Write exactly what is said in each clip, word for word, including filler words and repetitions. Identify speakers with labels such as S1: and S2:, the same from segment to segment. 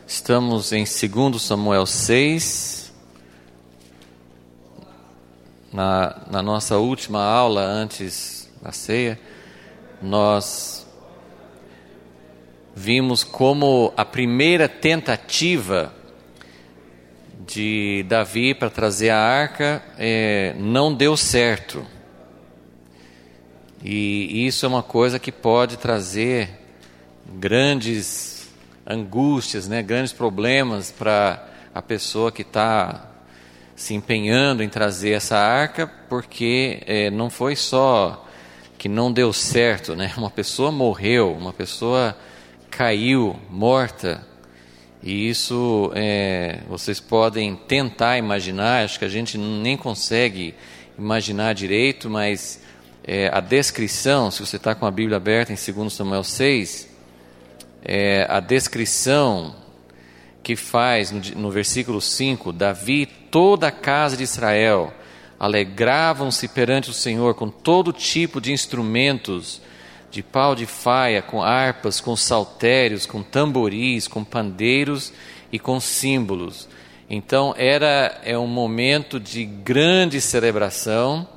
S1: Estamos em segundo Samuel seis, na, na nossa última aula antes da ceia, nós vimos como a primeira tentativa de Davi para trazer a arca é, não deu certo. E isso é uma coisa que pode trazer grandes angústias, né, grandes problemas para a pessoa que está se empenhando em trazer essa arca, porque é, não foi só que não deu certo, né? Uma pessoa morreu, uma pessoa caiu morta, e isso é, vocês podem tentar imaginar, acho que a gente nem consegue imaginar direito, mas é, a descrição, se você está com a Bíblia aberta em segundo Samuel seis, É, a descrição que faz no, no versículo cinco, Davi e toda a casa de Israel alegravam-se perante o Senhor com todo tipo de instrumentos, de pau de faia, com harpas, com saltérios, com tamboris, com pandeiros e com símbolos. Então era é um momento de grande celebração.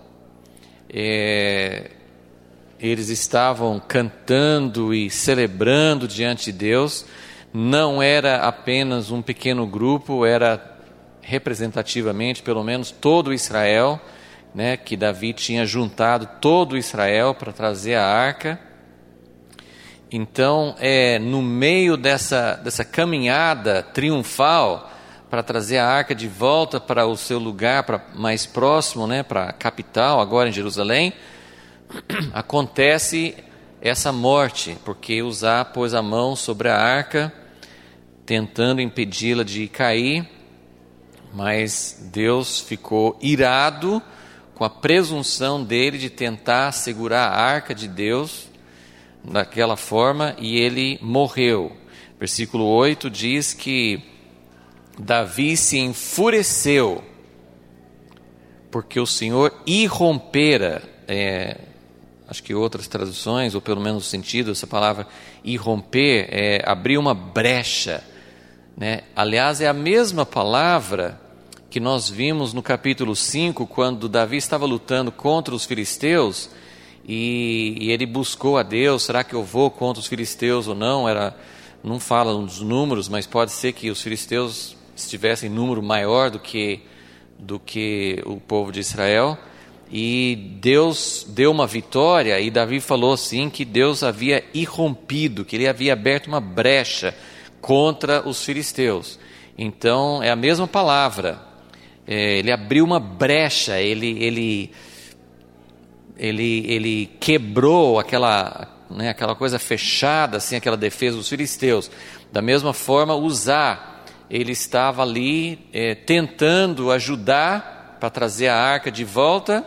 S1: é, Eles estavam cantando e celebrando diante de Deus. Não era apenas um pequeno grupo, era representativamente, pelo menos, todo Israel, né, que Davi tinha juntado todo Israel para trazer a arca. Então, é, no meio dessa, dessa caminhada triunfal para trazer a arca de volta para o seu lugar para, mais próximo, né, para a capital, agora em Jerusalém, acontece essa morte, porque Uzá pôs a mão sobre a arca, tentando impedi-la de cair, mas Deus ficou irado com a presunção dele de tentar segurar a arca de Deus daquela forma, e ele morreu. Versículo oito diz que Davi se enfureceu, porque o Senhor irrompera, é, acho que outras traduções, ou pelo menos o sentido dessa palavra irromper, é abrir uma brecha, né? Aliás, é a mesma palavra que nós vimos no capítulo cinco, quando Davi estava lutando contra os filisteus, e, e ele buscou a Deus, será que eu vou contra os filisteus ou não? Era, não fala dos números, mas pode ser que os filisteus estivessem em número maior do que, do que o povo de Israel. E Deus deu uma vitória, e Davi falou assim que Deus havia irrompido, que ele havia aberto uma brecha contra os filisteus. Então é a mesma palavra, é, ele abriu uma brecha, ele, ele, ele, ele quebrou aquela, né, aquela coisa fechada, assim, aquela defesa dos filisteus. Da mesma forma, Uzá, ele estava ali é, tentando ajudar para trazer a arca de volta.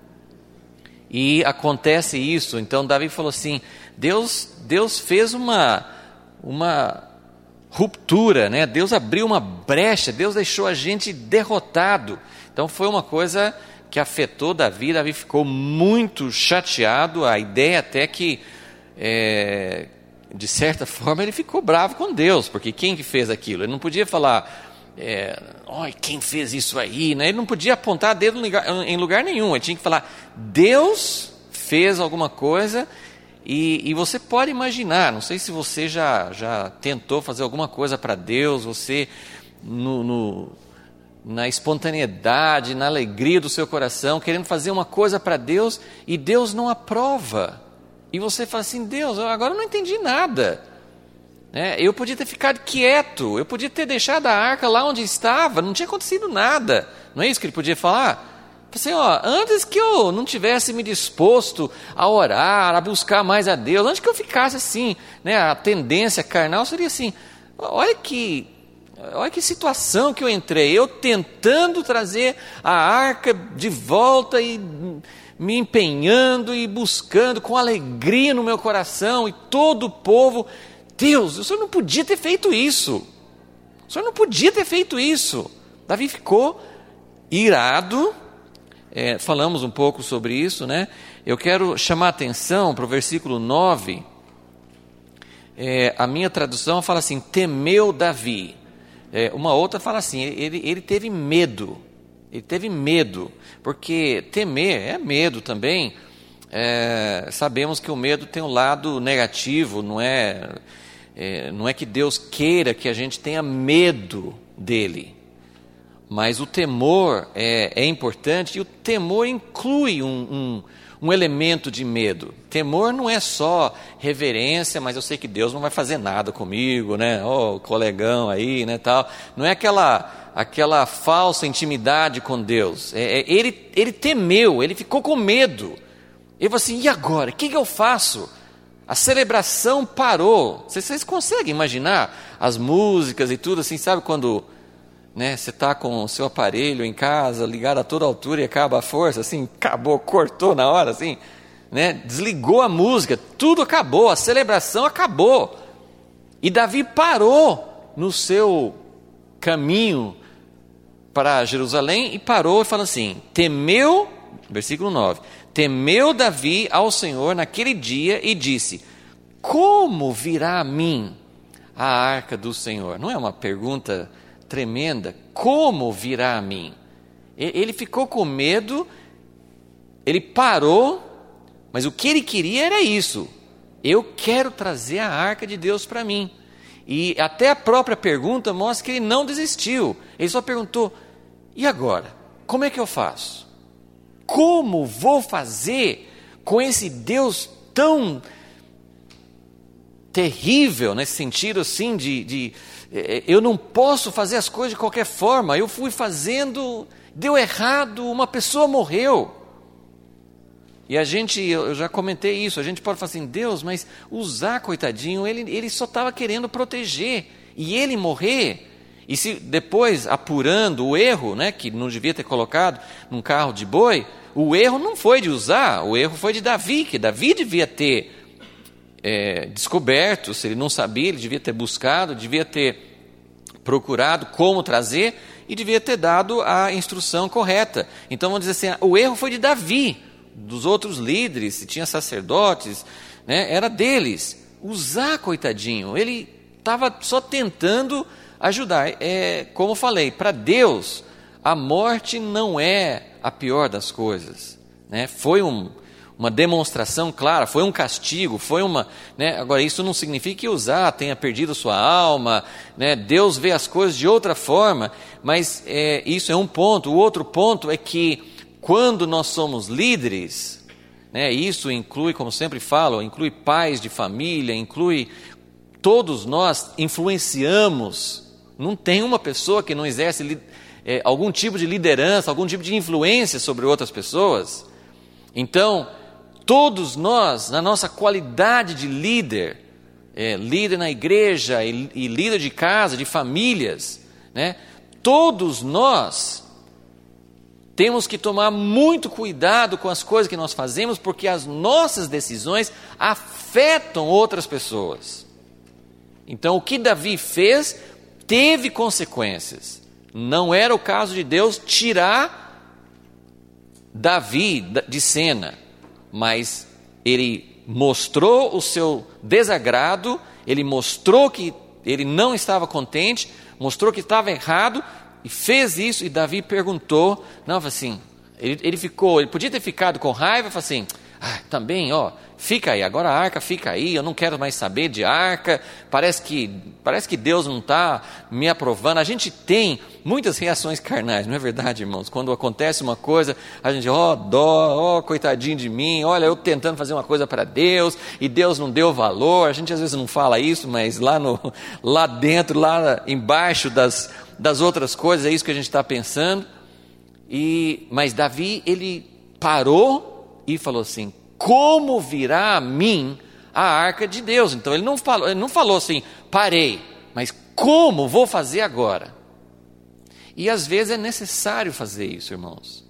S1: E acontece isso. Então Davi falou assim, Deus, Deus fez uma, uma ruptura, né? Deus abriu uma brecha, Deus deixou a gente derrotado. Então foi uma coisa que afetou Davi. Davi ficou muito chateado, a ideia até que, é, de certa forma, ele ficou bravo com Deus, porque quem que fez aquilo? Ele não podia falar... É, oh, quem fez isso aí, né? Ele não podia apontar dedo em lugar nenhum, ele tinha que falar, Deus fez alguma coisa. E, e você pode imaginar, não sei se você já, já tentou fazer alguma coisa para Deus, você no, no, na espontaneidade, na alegria do seu coração, querendo fazer uma coisa para Deus, e Deus não aprova, e você fala assim, Deus, agora eu não entendi nada. É, eu podia ter ficado quieto, eu podia ter deixado a arca lá onde estava, não tinha acontecido nada. Não é isso que ele podia falar? Assim, ó, antes que eu não tivesse me disposto a orar, a buscar mais a Deus, antes que eu ficasse assim, né, a tendência carnal seria assim, olha que, olha que situação que eu entrei, eu tentando trazer a arca de volta e me empenhando e buscando com alegria no meu coração, e todo o povo... Deus, o Senhor não podia ter feito isso. O Senhor não podia ter feito isso. Davi ficou irado. É, falamos um pouco sobre isso, né? Eu quero chamar a atenção para o versículo nove. É, a minha tradução fala assim, temeu Davi. É, uma outra fala assim, ele, ele teve medo. Ele teve medo, porque temer é medo também. É, sabemos que o medo tem um lado negativo, não é, é, não é que Deus queira que a gente tenha medo dele. Mas o temor é, é importante, e o temor inclui um, um, um elemento de medo. Temor não é só reverência, mas eu sei que Deus não vai fazer nada comigo, né? Ó, oh, colegão aí, né, tal. Não é aquela, aquela falsa intimidade com Deus. É, é, ele, ele temeu, ele ficou com medo. Ele falou assim, e agora? O que, que eu faço? A celebração parou. Vocês, vocês conseguem imaginar as músicas e tudo assim, sabe quando... Né, você está com o seu aparelho em casa, ligado a toda altura e acaba a força, assim, acabou, cortou na hora, assim, né, desligou a música, tudo acabou, a celebração acabou. E Davi parou no seu caminho para Jerusalém e parou e falou assim, temeu, versículo nove, temeu Davi ao Senhor naquele dia e disse, como virá a mim a arca do Senhor? Não é uma pergunta tremenda, como virá a mim? Ele ficou com medo, ele parou, mas o que ele queria era isso, eu quero trazer a arca de Deus para mim. E até a própria pergunta mostra que ele não desistiu, ele só perguntou, e agora? Como é que eu faço? Como vou fazer com esse Deus tão terrível, nesse sentido assim de... de eu não posso fazer as coisas de qualquer forma, eu fui fazendo, deu errado, uma pessoa morreu. E a gente, eu já comentei isso, a gente pode falar assim, Deus, mas Uzá, coitadinho, ele, ele só estava querendo proteger, e ele morrer, e se depois apurando o erro, né, que não devia ter colocado num carro de boi, o erro não foi de Uzá, o erro foi de Davi, que Davi devia ter É, descoberto, se ele não sabia, ele devia ter buscado, devia ter procurado como trazer e devia ter dado a instrução correta. Então vamos dizer assim, o erro foi de Davi, dos outros líderes, se tinha sacerdotes, né, era deles. Uzá, coitadinho, ele estava só tentando ajudar. É, como eu falei, para Deus a morte não é a pior das coisas, né? Foi um uma demonstração clara, foi um castigo, foi uma, né, agora isso não significa que Uzá tenha perdido sua alma, né, Deus vê as coisas de outra forma, mas é, isso é um ponto. O outro ponto é que quando nós somos líderes, né, isso inclui, como sempre falo, inclui pais de família, inclui todos nós influenciamos, não tem uma pessoa que não exerce é, algum tipo de liderança, algum tipo de influência sobre outras pessoas. Então todos nós, na nossa qualidade de líder, é, líder na igreja e, e líder de casa, de famílias, né, todos nós temos que tomar muito cuidado com as coisas que nós fazemos, porque as nossas decisões afetam outras pessoas. Então o que Davi fez teve consequências. Não era o caso de Deus tirar Davi de cena, mas ele mostrou o seu desagrado, ele mostrou que ele não estava contente, mostrou que estava errado, e fez isso, e Davi perguntou, não, assim, ele, ele ficou, ele podia ter ficado com raiva, falou assim, ah, também, ó, fica aí, agora a arca fica aí, eu não quero mais saber de arca, parece que, parece que Deus não está me aprovando. A gente tem muitas reações carnais, não é verdade, irmãos? Quando acontece uma coisa, a gente, ó, oh, dó, ó, oh, coitadinho de mim, olha, eu tentando fazer uma coisa para Deus, e Deus não deu valor. A gente às vezes não fala isso, mas lá, no, lá dentro, lá embaixo das, das outras coisas, é isso que a gente está pensando. E, mas Davi, ele parou e falou assim, como virá a mim a arca de Deus? Então ele não falou, ele não falou assim, parei, mas como vou fazer agora? E às vezes é necessário fazer isso, irmãos.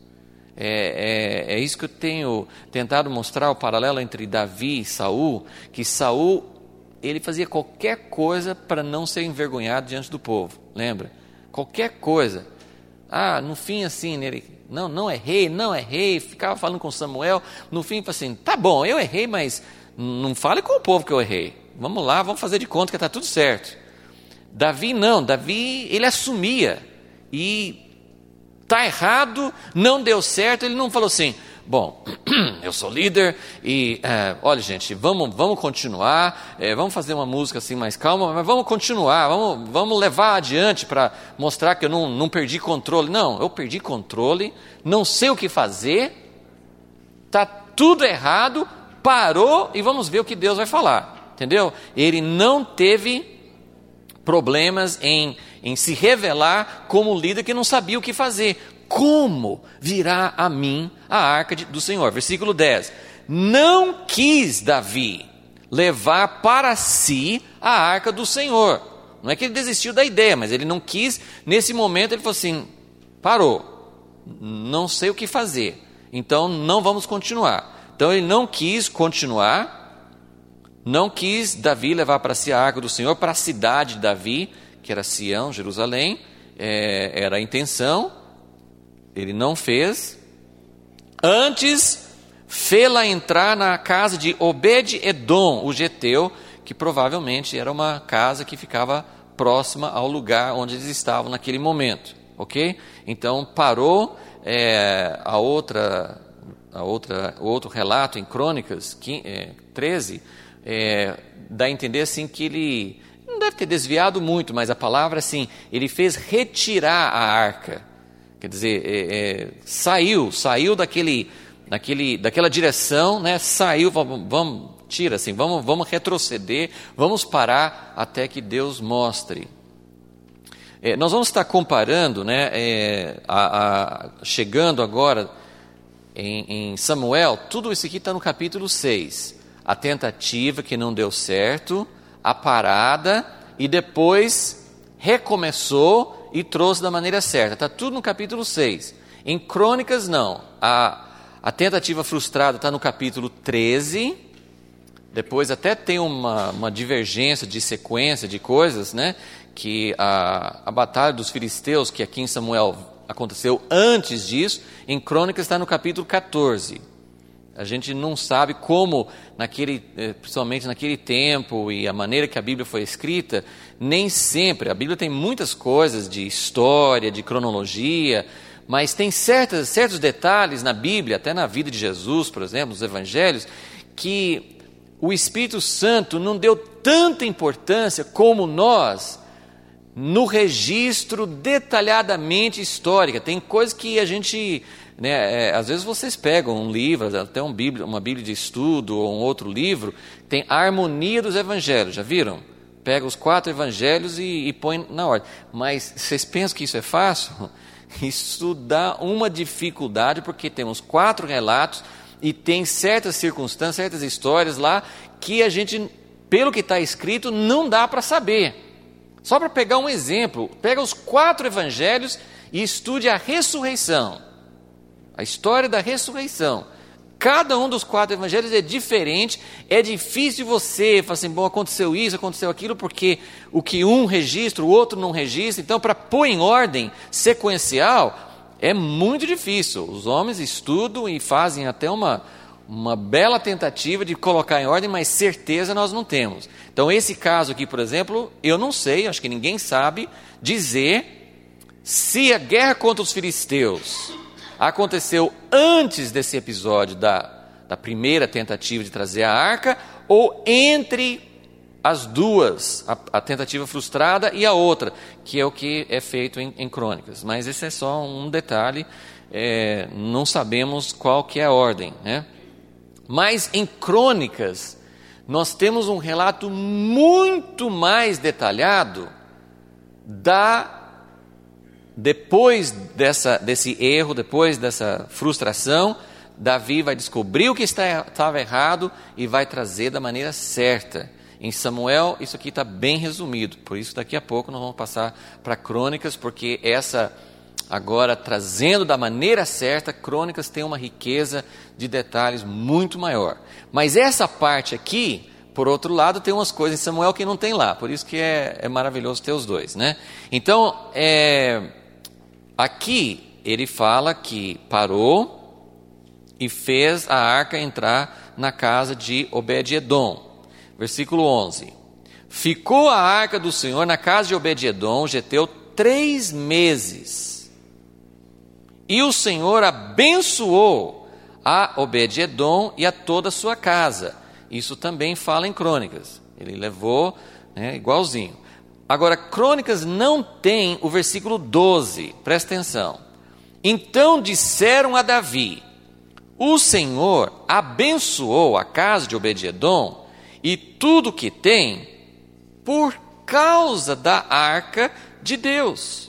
S1: É, é, é isso que eu tenho tentado mostrar, o paralelo entre Davi e Saul, que Saul, ele fazia qualquer coisa para não ser envergonhado diante do povo, lembra? Qualquer coisa. Ah, no fim assim, ele... Não, não errei, não errei, ficava falando com Samuel, no fim, assim, tá bom, eu errei, mas não fale com o povo que eu errei, vamos lá, vamos fazer de conta que está tudo certo. Davi não, Davi ele assumia, e está errado, não deu certo, ele não falou assim, bom, eu sou líder e, é, olha gente, vamos, vamos continuar, é, vamos fazer uma música assim mais calma, mas vamos continuar, vamos, vamos levar adiante para mostrar que eu não, não perdi controle. Não, eu perdi controle, não sei o que fazer, está tudo errado, parou e vamos ver o que Deus vai falar, entendeu? Ele não teve problemas em, em se revelar como líder que não sabia o que fazer. Como virá a mim a arca de, do Senhor? Versículo dez. Não quis Davi levar para si a arca do Senhor. Não é que ele desistiu da ideia, mas ele não quis. Nesse momento ele falou assim, parou, não sei o que fazer, então não vamos continuar. Então ele não quis continuar, não quis Davi levar para si a arca do Senhor, para a cidade de Davi, que era Sião, Jerusalém, é, era a intenção. Ele não fez. Antes, fê-la entrar na casa de Obed-edom, o geteu, que provavelmente era uma casa que ficava próxima ao lugar onde eles estavam naquele momento. Ok? Então, parou. É, a outra, a outra, outro relato em Crônicas treze, é, dá a entender assim que ele não deve ter desviado muito, mas a palavra assim, ele fez retirar a arca. Quer dizer, é, é, saiu, saiu daquele, daquele, daquela direção, né? Saiu, vamos, vamos, tira assim, vamos, vamos retroceder, vamos parar até que Deus mostre. É, nós vamos estar comparando, né? É, a, a, chegando agora em, em Samuel, tudo isso aqui está no capítulo seis. A tentativa que não deu certo, a parada e depois recomeçou e trouxe da maneira certa. Está tudo no capítulo seis. Em Crônicas, não. A, a tentativa frustrada está no capítulo treze. Depois até tem uma, uma divergência de sequência de coisas, né? Que a, a batalha dos filisteus, que aqui em Samuel aconteceu antes disso, em Crônicas está no capítulo quatorze. A gente não sabe como, naquele, principalmente naquele tempo e a maneira que a Bíblia foi escrita, nem sempre. A Bíblia tem muitas coisas de história, de cronologia, mas tem certas, certos detalhes na Bíblia, até na vida de Jesus, por exemplo, nos evangelhos, que o Espírito Santo não deu tanta importância como nós no registro detalhadamente histórico. Tem coisas que a gente... Né, é, às vezes vocês pegam um livro, até um bíblia, uma bíblia de estudo ou um outro livro, tem a harmonia dos evangelhos, já viram? Pega os quatro evangelhos e, e põe na ordem. Mas vocês pensam que isso é fácil? Isso dá uma dificuldade, porque temos quatro relatos e tem certas circunstâncias, certas histórias lá que a gente, pelo que está escrito, não dá para saber. Só para pegar um exemplo, pega os quatro evangelhos e estude a ressurreição. A história da ressurreição. Cada um dos quatro evangelhos é diferente. É difícil você falar assim, bom, aconteceu isso, aconteceu aquilo, porque o que um registra, o outro não registra. Então, para pôr em ordem sequencial, é muito difícil. Os homens estudam e fazem até uma, uma bela tentativa de colocar em ordem, mas certeza nós não temos. Então, esse caso aqui, por exemplo, eu não sei, acho que ninguém sabe dizer se a guerra contra os filisteus aconteceu antes desse episódio da, da primeira tentativa de trazer a arca, ou entre as duas, a, a tentativa frustrada e a outra, que é o que é feito em, em Crônicas. Mas esse é só um detalhe, é, não sabemos qual que é a ordem, né? Mas em Crônicas, nós temos um relato muito mais detalhado da... Depois dessa, desse erro, depois dessa frustração, Davi vai descobrir o que estava errado e vai trazer da maneira certa. Em Samuel, isso aqui está bem resumido, por isso daqui a pouco nós vamos passar para Crônicas, porque essa, agora trazendo da maneira certa, Crônicas tem uma riqueza de detalhes muito maior. Mas essa parte aqui, por outro lado, tem umas coisas em Samuel que não tem lá, por isso que é, é maravilhoso ter os dois, né? Então, é... aqui ele fala que parou e fez a arca entrar na casa de Obed-edom. Versículo onze. Ficou a arca do Senhor na casa de Obed-edom, geteu, três meses. E o Senhor abençoou a Obed-edom e a toda a sua casa. Isso também fala em Crônicas. Ele levou, né, igualzinho. Agora, Crônicas não tem o versículo doze. Presta atenção. Então disseram a Davi: o Senhor abençoou a casa de Obed-edom e tudo que tem por causa da arca de Deus.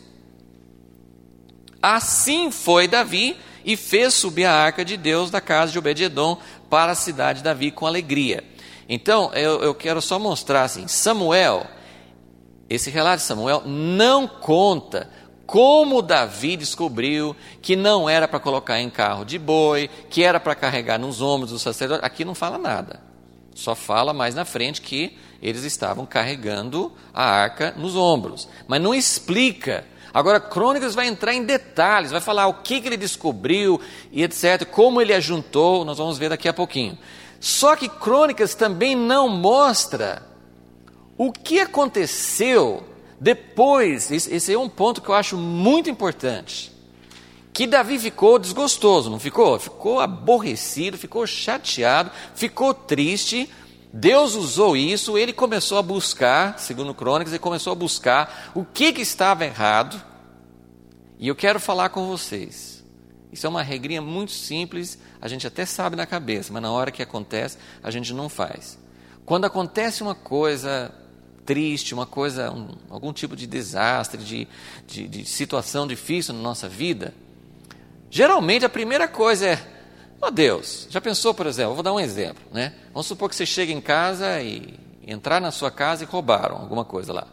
S1: Assim foi Davi e fez subir a arca de Deus da casa de Obed-edom para a cidade de Davi com alegria. Então, eu, eu quero só mostrar assim, Samuel, esse relato de Samuel não conta como Davi descobriu que não era para colocar em carro de boi, que era para carregar nos ombros do sacerdote. Aqui não fala nada. Só fala mais na frente que eles estavam carregando a arca nos ombros. Mas não explica. Agora, Crônicas vai entrar em detalhes, vai falar o que, que ele descobriu e etcétera, como ele ajuntou, nós vamos ver daqui a pouquinho. Só que Crônicas também não mostra o que aconteceu depois. Esse é um ponto que eu acho muito importante. Que Davi ficou desgostoso, não ficou? Ficou aborrecido, ficou chateado, ficou triste. Deus usou isso, ele começou a buscar, segundo Crônicas, ele começou a buscar o que, que estava errado. E eu quero falar com vocês. Isso é uma regrinha muito simples, a gente até sabe na cabeça, mas na hora que acontece, a gente não faz. Quando acontece uma coisa triste, uma coisa, um, algum tipo de desastre, de, de, de situação difícil na nossa vida, geralmente a primeira coisa é: ó Deus, já pensou, por exemplo, eu vou dar um exemplo, né? Vamos supor que você chega em casa e entrar na sua casa e roubaram alguma coisa lá.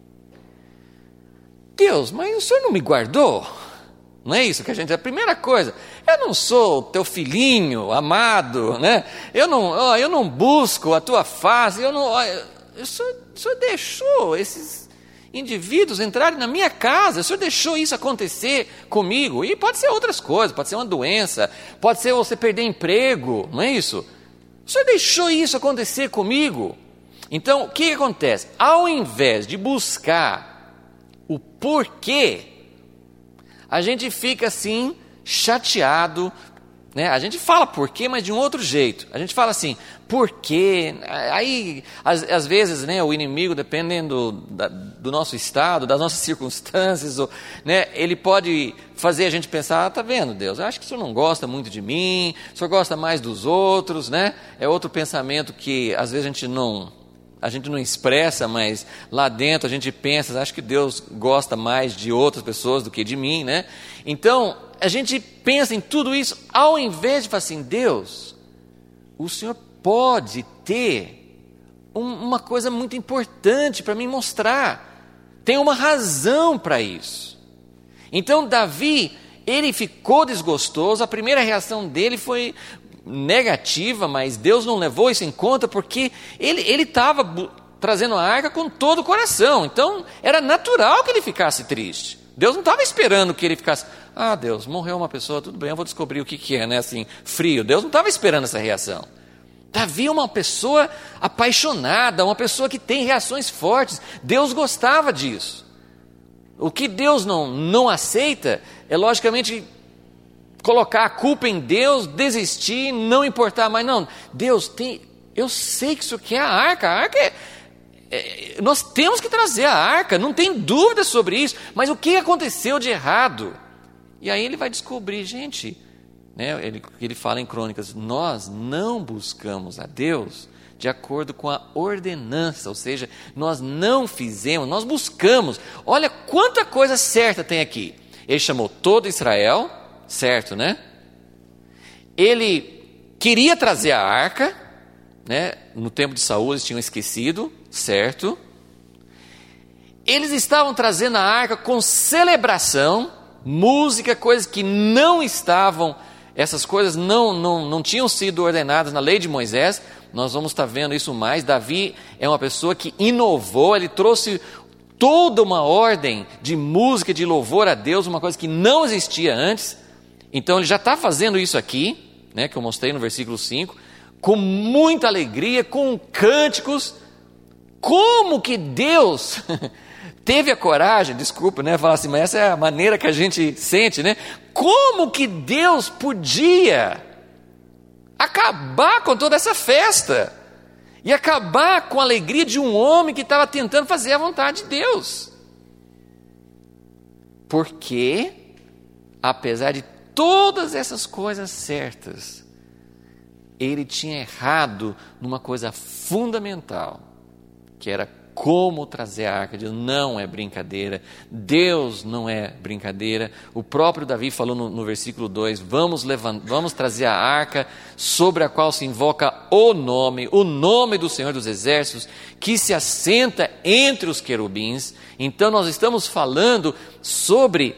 S1: Deus, mas o Senhor não me guardou? Não é isso que a gente... A primeira coisa, eu não sou teu filhinho amado, né? Eu não, ó, eu não busco a tua face, eu não... Ó, o, senhor, o Senhor deixou esses indivíduos entrarem na minha casa, o Senhor deixou isso acontecer comigo. E pode ser outras coisas, pode ser uma doença, pode ser você perder emprego, não é isso? O Senhor deixou isso acontecer comigo. Então, o que acontece? Ao invés de buscar o porquê, a gente fica assim, chateado, né? A gente fala porquê, mas de um outro jeito. A gente fala assim, porquê? Aí, às, às vezes, né, o inimigo, dependendo do, da, do nosso estado, das nossas circunstâncias, ou, né, ele pode fazer a gente pensar: ah, tá vendo, Deus, eu acho que o Senhor não gosta muito de mim, o Senhor gosta mais dos outros, né? É outro pensamento que às vezes a gente não... A gente não expressa, mas lá dentro a gente pensa: acho que Deus gosta mais de outras pessoas do que de mim, né? Então, a gente pensa em tudo isso, ao invés de falar assim: Deus, o Senhor pode ter um, uma coisa muito importante para me mostrar. Tem uma razão para isso. Então, Davi, ele ficou desgostoso, a primeira reação dele foi negativa, mas Deus não levou isso em conta, porque ele estava trazendo a arca com todo o coração. Então era natural que ele ficasse triste. Deus não estava esperando que ele ficasse: ah, Deus, morreu uma pessoa, tudo bem, eu vou descobrir o que, que é, né? Assim, frio. Deus não estava esperando essa reação. Davi é uma pessoa apaixonada, uma pessoa que tem reações fortes. Deus gostava disso. O que Deus não, não aceita é, logicamente, colocar a culpa em Deus, desistir, não importar mais. Não, Deus, tem, eu sei que isso aqui é a arca. A arca é, é... Nós temos que trazer a arca, não tem dúvida sobre isso. Mas o que aconteceu de errado? E aí ele vai descobrir, gente, né, ele, ele fala em Crônicas: nós não buscamos a Deus de acordo com a ordenança, ou seja, nós não fizemos, nós buscamos. Olha quanta coisa certa tem aqui. Ele chamou todo Israel, certo, né? Ele queria trazer a arca, né? No tempo de Saul eles tinham esquecido, certo? Eles estavam trazendo a arca com celebração, música, coisas que não estavam, essas coisas não, não, não tinham sido ordenadas na lei de Moisés. Nós vamos estar vendo isso mais. Davi é uma pessoa que inovou, ele trouxe toda uma ordem de música, de louvor a Deus, uma coisa que não existia antes. Então ele já está fazendo isso aqui, né, que eu mostrei no versículo cinco, com muita alegria, com cânticos. Como que Deus teve a coragem, desculpa, né, falar assim, mas essa é a maneira que a gente sente, né? Como que Deus podia acabar com toda essa festa e acabar com a alegria de um homem que estava tentando fazer a vontade de Deus? Porque, apesar de todas essas coisas certas, ele tinha errado numa coisa fundamental, que era como trazer a arca de Deus. Não é brincadeira, Deus não é brincadeira. O próprio Davi falou no, no versículo dois, vamos, levant, vamos trazer a arca sobre a qual se invoca o nome, o nome do Senhor dos Exércitos, que se assenta entre os querubins. Então nós estamos falando sobre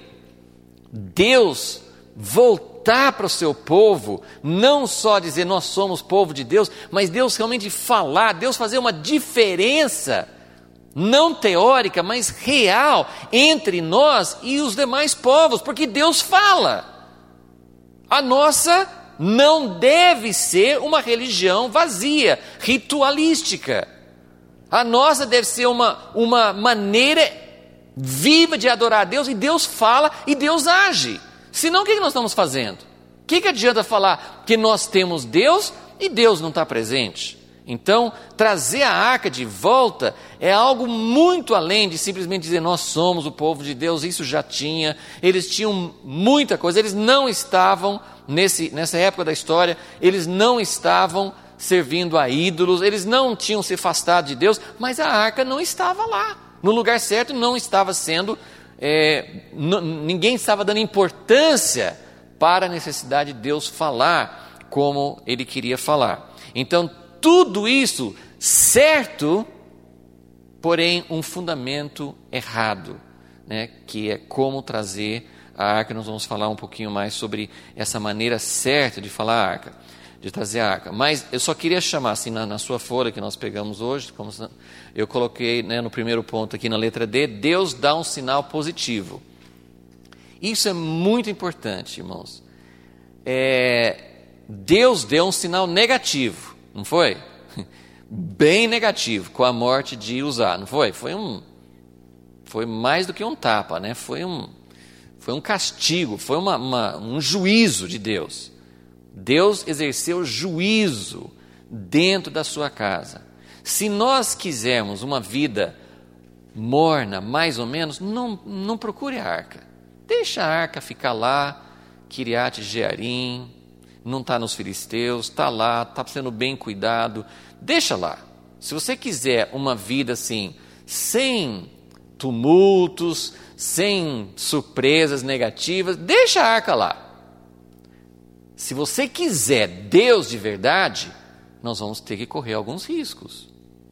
S1: Deus voltar para o seu povo, não só dizer nós somos povo de Deus, mas Deus realmente falar, Deus fazer uma diferença, não teórica, mas real, entre nós e os demais povos, porque Deus fala. A nossa não deve ser uma religião vazia, ritualística. A nossa deve ser uma, uma maneira viva de adorar a Deus, e Deus fala e Deus age. Senão, o que nós estamos fazendo? O que, que adianta falar que nós temos Deus e Deus não está presente? Então, trazer a arca de volta é algo muito além de simplesmente dizer nós somos o povo de Deus. Isso já tinha, eles tinham muita coisa, eles não estavam, nesse, nessa época da história, eles não estavam servindo a ídolos, eles não tinham se afastado de Deus, mas a arca não estava lá, no lugar certo, não estava sendo... É, n- ninguém estava dando importância para a necessidade de Deus falar como Ele queria falar. Então, tudo isso certo, porém um fundamento errado, né, que é como trazer a arca. Nós vamos falar um pouquinho mais sobre essa maneira certa de falar a arca, de trazer a arca. Mas eu só queria chamar, assim, na, na sua folha que nós pegamos hoje, como eu coloquei, né, no primeiro ponto aqui na letra D, Deus dá um sinal positivo. Isso é muito importante, irmãos. É, Deus deu um sinal negativo, não foi? Bem negativo, com a morte de Uzá, não foi? Foi um, foi mais do que um tapa, né? Foi um, foi um castigo, foi uma, uma, um juízo de Deus. Deus exerceu juízo dentro da sua casa. Se nós quisermos uma vida morna, mais ou menos, não, não procure a arca. Deixa a arca ficar lá, Kiriat Jearim, não está nos filisteus, está lá, está sendo bem cuidado. Deixa lá. Se você quiser uma vida assim, sem tumultos, sem surpresas negativas, deixa a arca lá. Se você quiser Deus de verdade, nós vamos ter que correr alguns riscos.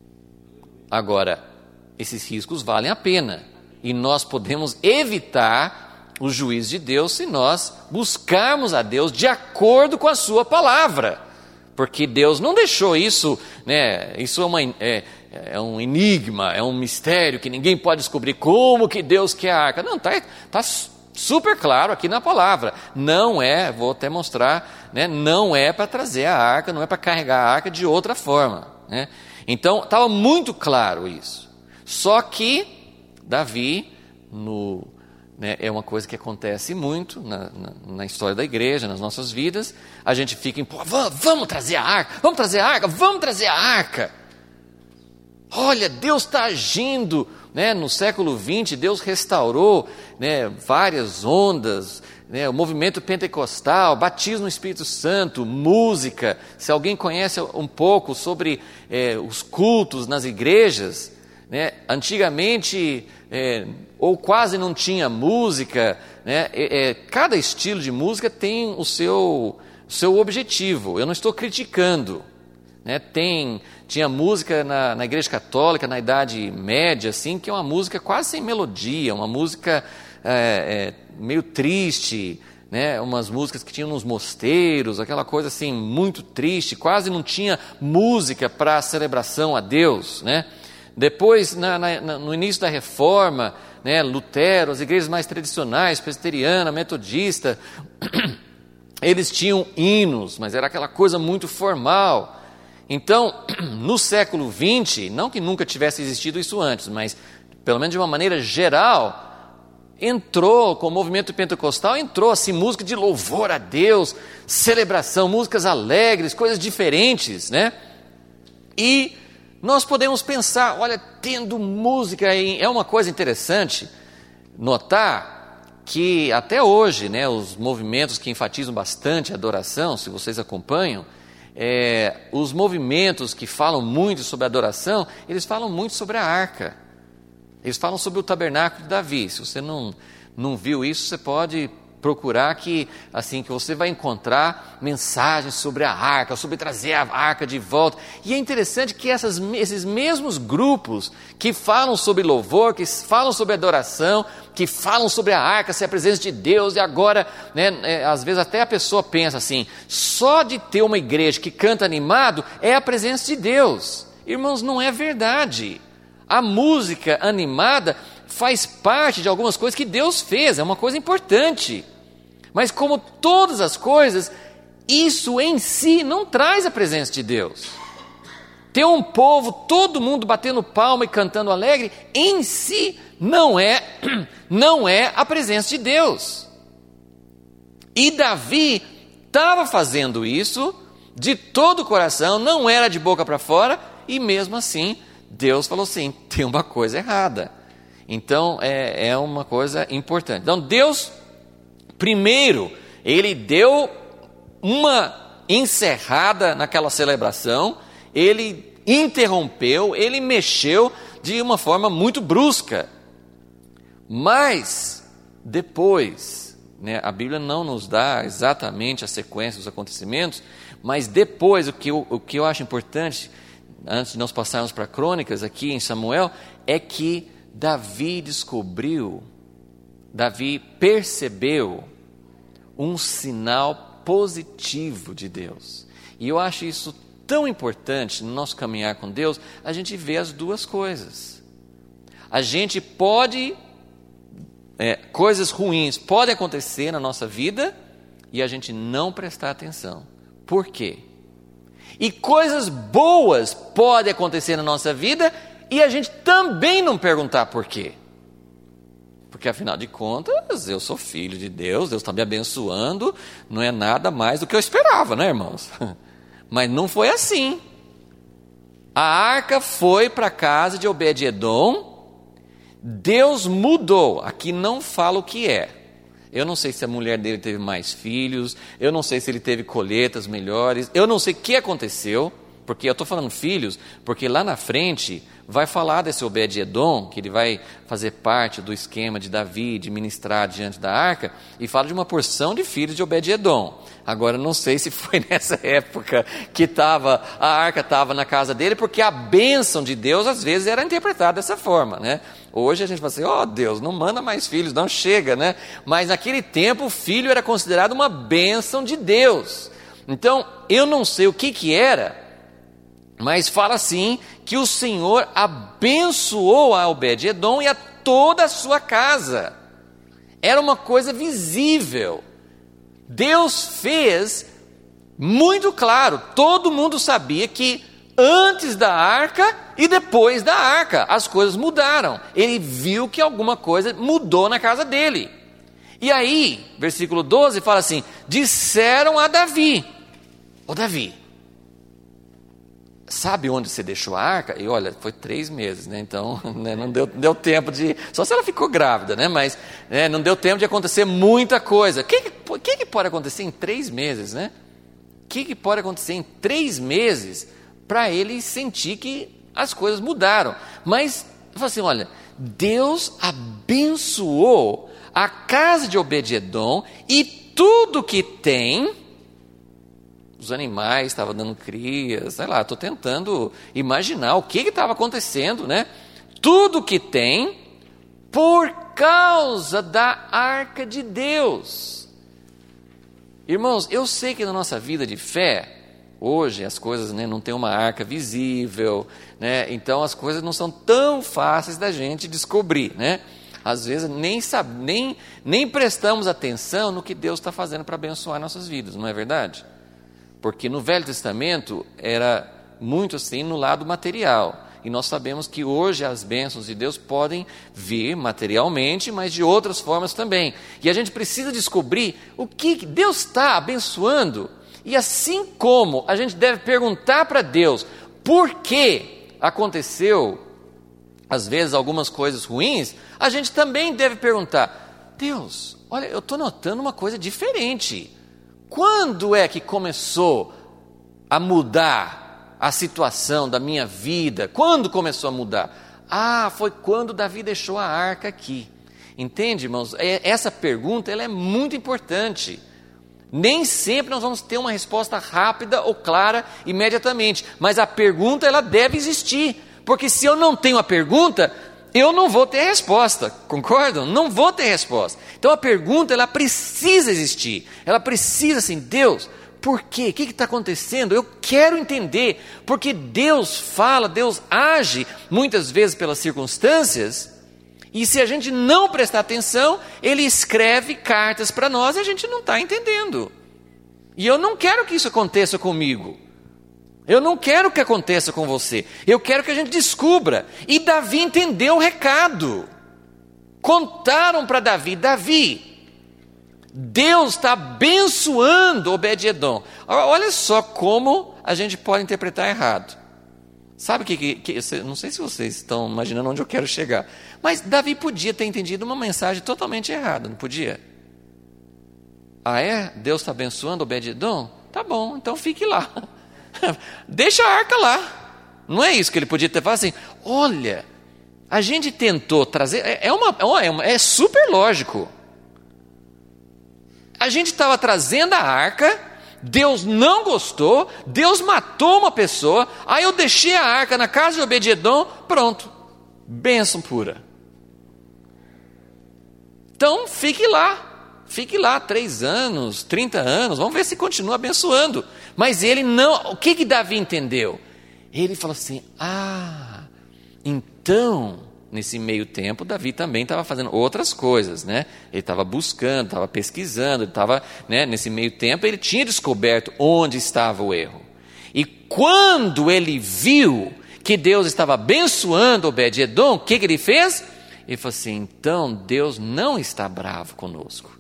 S1: Agora, esses riscos valem a pena. E nós podemos evitar o juízo de Deus se nós buscarmos a Deus de acordo com a sua palavra. Porque Deus não deixou isso, né? Isso é, uma, é, é um enigma, é um mistério que ninguém pode descobrir como que Deus quer a arca. Não, está tá super claro aqui na palavra. Não é, vou até mostrar, né? Não é para trazer a arca, não é para carregar a arca de outra forma, né? Então, estava muito claro isso. Só que Davi, no, né, é uma coisa que acontece muito na, na, na história da igreja, nas nossas vidas. A gente fica em, vamos, vamos trazer a arca, vamos trazer a arca, vamos trazer a arca. Olha, Deus está agindo, né? No século vinte, Deus restaurou, né, várias ondas, né, o movimento pentecostal, batismo no Espírito Santo, música. Se alguém conhece um pouco sobre é, os cultos nas igrejas, né, antigamente, é, ou quase não tinha música, né, é, é, cada estilo de música tem o seu, seu objetivo. Eu não estou criticando. Né, tem, tinha música na, na igreja católica, na Idade Média, assim, que é uma música quase sem melodia, uma música é, é, meio triste, né, umas músicas que tinham nos mosteiros, aquela coisa assim, muito triste, quase não tinha música para celebração a Deus, né? Depois, na, na, no início da Reforma, né, Lutero, as igrejas mais tradicionais, presbiteriana, metodista, eles tinham hinos, mas era aquela coisa muito formal. Então, no século vinte, não que nunca tivesse existido isso antes, mas pelo menos de uma maneira geral, entrou, com o movimento pentecostal, entrou assim, música de louvor a Deus, celebração, músicas alegres, coisas diferentes, né? E nós podemos pensar, olha, tendo música aí, é uma coisa interessante notar que até hoje, né, os movimentos que enfatizam bastante a adoração, se vocês acompanham, é, os movimentos que falam muito sobre a adoração, eles falam muito sobre a arca. Eles falam sobre o tabernáculo de Davi. Se você não, não viu isso, você pode procurar que, assim, que você vai encontrar mensagens sobre a arca, sobre trazer a arca de volta. E é interessante que essas, esses mesmos grupos que falam sobre louvor, que falam sobre adoração, que falam sobre a arca, ser a presença de Deus, e agora, né, é, às vezes até a pessoa pensa assim, só de ter uma igreja que canta animado é a presença de Deus. Irmãos, não é verdade. A música animada faz parte de algumas coisas que Deus fez, é uma coisa importante. Mas como todas as coisas, isso em si não traz a presença de Deus. Ter um povo, todo mundo batendo palma e cantando alegre, em si não é, não é a presença de Deus. E Davi estava fazendo isso de todo o coração, não era de boca para fora, e mesmo assim Deus falou assim, tem uma coisa errada. Então, é, é uma coisa importante. Então, Deus, primeiro, Ele deu uma encerrada naquela celebração, Ele interrompeu, Ele mexeu de uma forma muito brusca. Mas, depois, né, a Bíblia não nos dá exatamente a sequência dos acontecimentos, mas depois, o que eu, o que eu acho importante, antes de nós passarmos para Crônicas aqui em Samuel, é que Davi descobriu, Davi percebeu um sinal positivo de Deus. E eu acho isso tão importante no nosso caminhar com Deus, a gente vê as duas coisas. A gente pode, é, coisas ruins podem acontecer na nossa vida e a gente não prestar atenção. Por quê? E coisas boas podem acontecer na nossa vida e a gente também não perguntar por quê. Porque afinal de contas, eu sou filho de Deus, Deus está me abençoando, não é nada mais do que eu esperava, né, irmãos? Mas não foi assim. A arca foi para a casa de Obed-edom, Deus mudou, aqui não fala o que é. Eu não sei se a mulher dele teve mais filhos, eu não sei se ele teve colheitas melhores, eu não sei o que aconteceu, porque eu estou falando filhos, porque lá na frente vai falar desse Obed-edom, que ele vai fazer parte do esquema de Davi, de ministrar diante da arca, e fala de uma porção de filhos de Obed-edom. Agora, não sei se foi nessa época que tava, a arca estava na casa dele, porque a bênção de Deus, às vezes, era interpretada dessa forma, né? Hoje a gente fala assim, ó, oh, Deus, não manda mais filhos, não chega, né? Mas naquele tempo, o filho era considerado uma bênção de Deus. Então, eu não sei o que que era, mas fala assim, que o Senhor abençoou a Obed-edom e a toda a sua casa. Era uma coisa visível. Deus fez muito claro, todo mundo sabia que antes da arca e depois da arca as coisas mudaram. Ele viu que alguma coisa mudou na casa dele. E aí, versículo doze fala assim, disseram a Davi, ô Davi, sabe onde você deixou a arca? E olha, foi três meses, né? Então, né, não deu, deu tempo de... Só se ela ficou grávida, né? Mas né, não deu tempo de acontecer muita coisa. O que, que, que, que pode acontecer em três meses, né? O que, que pode acontecer em três meses para ele sentir que as coisas mudaram? Mas, eu falo assim, olha, Deus abençoou a casa de Obed-edom e tudo que tem... Os animais estavam dando crias, sei lá, estou tentando imaginar o que estava acontecendo, né? Tudo que tem por causa da arca de Deus. Irmãos, eu sei que na nossa vida de fé, hoje as coisas, né, não tem uma arca visível, né? Então as coisas não são tão fáceis da gente descobrir, né? Às vezes nem, sabe, nem, nem prestamos atenção no que Deus está fazendo para abençoar nossas vidas, não é verdade? Porque no Velho Testamento era muito assim no lado material. E nós sabemos que hoje as bênçãos de Deus podem vir materialmente, mas de outras formas também. E a gente precisa descobrir o que Deus está abençoando. E assim como a gente deve perguntar para Deus por que aconteceu, às vezes, algumas coisas ruins, a gente também deve perguntar: Deus, olha, eu estou notando uma coisa diferente. Quando é que começou a mudar a situação da minha vida? Quando começou a mudar? Ah, foi quando Davi deixou a arca aqui. Entende, irmãos? Essa pergunta ela é muito importante. Nem sempre nós vamos ter uma resposta rápida ou clara imediatamente, mas a pergunta ela deve existir, porque se eu não tenho a pergunta, eu não vou ter resposta, concordam? Não vou ter resposta. Então a pergunta ela precisa existir, ela precisa assim, Deus, por quê? O que está acontecendo? Eu quero entender, porque Deus fala, Deus age muitas vezes pelas circunstâncias, e se a gente não prestar atenção, Ele escreve cartas para nós e a gente não está entendendo. E eu não quero que isso aconteça comigo. Eu não quero que aconteça com você. Eu quero que a gente descubra. E Davi entendeu o recado. Contaram para Davi, Davi, Deus está abençoando Obed-edom. Olha só como a gente pode interpretar errado. Sabe o que, que, que... Não sei se vocês estão imaginando onde eu quero chegar. Mas Davi podia ter entendido uma mensagem totalmente errada, não podia? Ah é? Deus está abençoando Obed-edom? Tá bom, então fique lá. Deixa a arca lá. Não é isso que ele podia ter falado assim, olha, a gente tentou trazer, é, uma, é, uma, é super lógico. A gente estava trazendo a arca, Deus não gostou, Deus matou uma pessoa, aí eu deixei a arca na casa de Obed-edom, pronto, bênção pura. Então fique lá, fique lá três anos, trinta anos, vamos ver se continua abençoando. Mas ele não, o que que Davi entendeu? Ele falou assim, ah, então, nesse meio tempo, Davi também estava fazendo outras coisas, né? Ele estava buscando, estava pesquisando, ele estava, né, nesse meio tempo, ele tinha descoberto onde estava o erro. E quando ele viu que Deus estava abençoando Obed-edom, o que que ele fez? Ele falou assim, então Deus não está bravo conosco.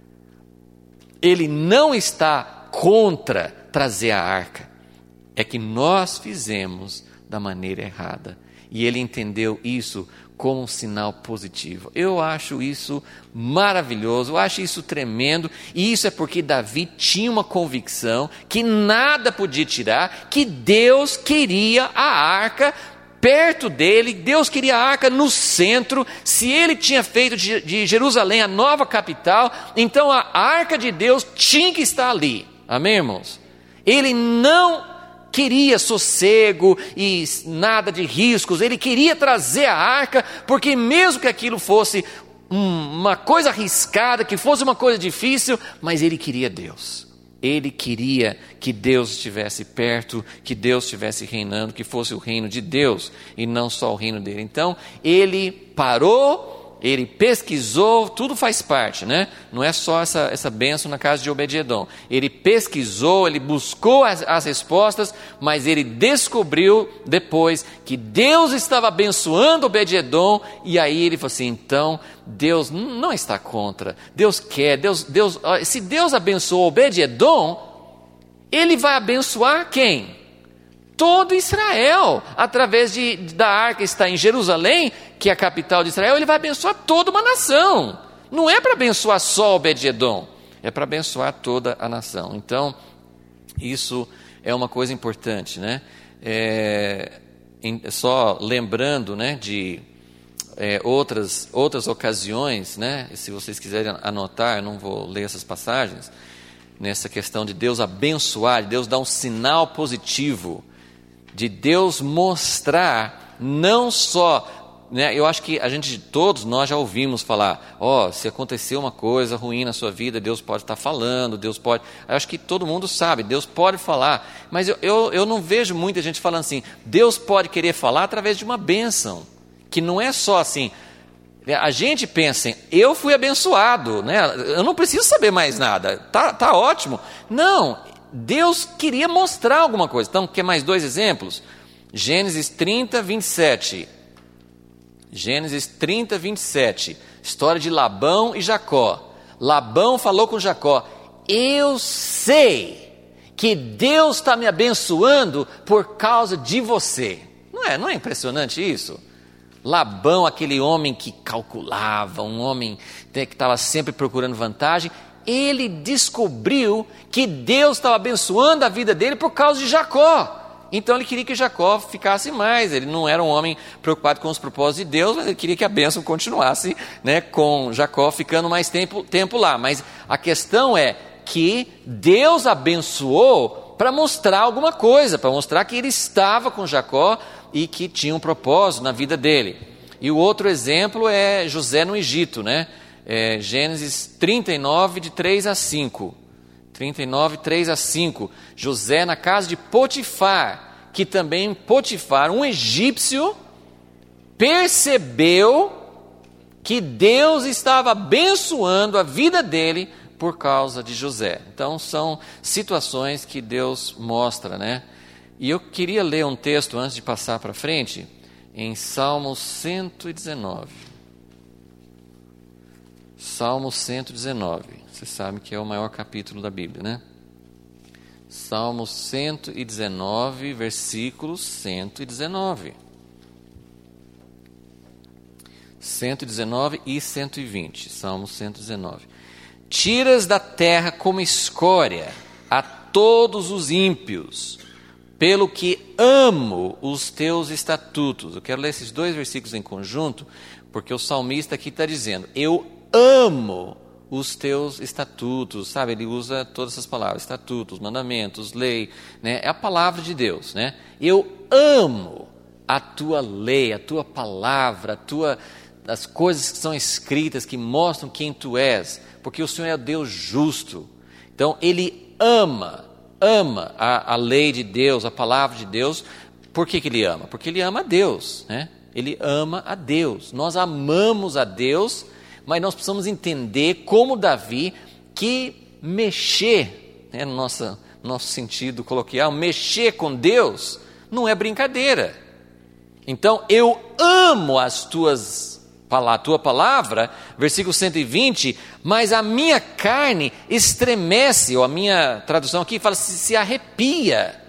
S1: Ele não está contra trazer a arca. É que nós fizemos da maneira errada. E ele entendeu isso como um sinal positivo. Eu acho isso maravilhoso, eu acho isso tremendo. E isso é porque Davi tinha uma convicção que nada podia tirar, que Deus queria a arca perto dele, Deus queria a arca no centro. Se ele tinha feito de Jerusalém a nova capital, então a arca de Deus tinha que estar ali. Amém, irmãos? Ele não queria sossego e nada de riscos, ele queria trazer a arca, porque mesmo que aquilo fosse uma coisa arriscada, que fosse uma coisa difícil, mas ele queria Deus. Ele queria que Deus estivesse perto, que Deus estivesse reinando, que fosse o reino de Deus e não só o reino dele. Então, ele parou, ele pesquisou, tudo faz parte, né? Não é só essa, essa bênção na casa de Obed-edom. Ele pesquisou, ele buscou as, as respostas, mas ele descobriu depois que Deus estava abençoando Obed-edom, e aí ele falou assim, então Deus não está contra, Deus quer, Deus, Deus, se Deus abençoou Obed-edom, Ele vai abençoar quem? Todo Israel, através de, da arca está em Jerusalém, que é a capital de Israel, Ele vai abençoar toda uma nação. Não é para abençoar só Obed-edom, é para abençoar toda a nação. Então, isso é uma coisa importante, né? É, em, só lembrando, né, de é, outras, outras ocasiões, né? Se vocês quiserem anotar, eu não vou ler essas passagens, nessa questão de Deus abençoar, de Deus dar um sinal positivo, de Deus mostrar, não só, né, eu acho que a gente, todos nós já ouvimos falar, ó, oh, se aconteceu uma coisa ruim na sua vida, Deus pode estar falando, Deus pode, eu acho que todo mundo sabe, Deus pode falar, mas eu, eu, eu não vejo muita gente falando assim, Deus pode querer falar através de uma bênção, que não é só assim, a gente pensa, assim, eu fui abençoado, né, eu não preciso saber mais nada, tá, tá ótimo, não, Deus queria mostrar alguma coisa. Então, quer mais dois exemplos? Gênesis trinta, vinte e sete. Gênesis trinta, vinte e sete. História de Labão e Jacó. Labão falou com Jacó: eu sei que Deus está me abençoando por causa de você. Não é, não é impressionante isso? Labão, aquele homem que calculava, um homem que estava sempre procurando vantagem, ele descobriu que Deus estava abençoando a vida dele por causa de Jacó. Então ele queria que Jacó ficasse mais. Ele não era um homem preocupado com os propósitos de Deus, mas ele queria que a bênção continuasse, né, com Jacó ficando mais tempo, tempo lá. Mas a questão é que Deus abençoou para mostrar alguma coisa, para mostrar que ele estava com Jacó e que tinha um propósito na vida dele. E o outro exemplo é José no Egito, né? É Gênesis trinta e nove, de três a cinco. trinta e nove, três a cinco. José na casa de Potifar, que também Potifar, um egípcio, percebeu que Deus estava abençoando a vida dele por causa de José. Então são situações que Deus mostra, né? E eu queria ler um texto antes de passar para frente, em Salmo cento e dezenove. Salmo cento e dezenove. Você sabe que é o maior capítulo da Bíblia, né? Salmo cento e dezenove, versículo cento e dezenove. cento e dezenove e cento e vinte. Salmo cento e dezenove. Tiras da terra como escória a todos os ímpios, pelo que amo os teus estatutos. Eu quero ler esses dois versículos em conjunto, porque o salmista aqui está dizendo: eu amo os teus estatutos, sabe? Ele usa todas essas palavras: estatutos, mandamentos, lei, né? É a palavra de Deus, né? Eu amo a tua lei, a tua palavra, a tua, as coisas que são escritas, que mostram quem tu és, porque o Senhor é Deus justo. Então ele ama, ama a, a lei de Deus, a palavra de Deus. Por que que ele ama? Porque ele ama a Deus, né? Ele ama a Deus. Nós amamos a Deus, mas nós precisamos entender, como Davi, que mexer, né, no nosso, nosso sentido coloquial, mexer com Deus não é brincadeira. Então, eu amo as tuas, a tua palavra, versículo cento e vinte, mas a minha carne estremece, ou a minha tradução aqui fala, se, se arrepia,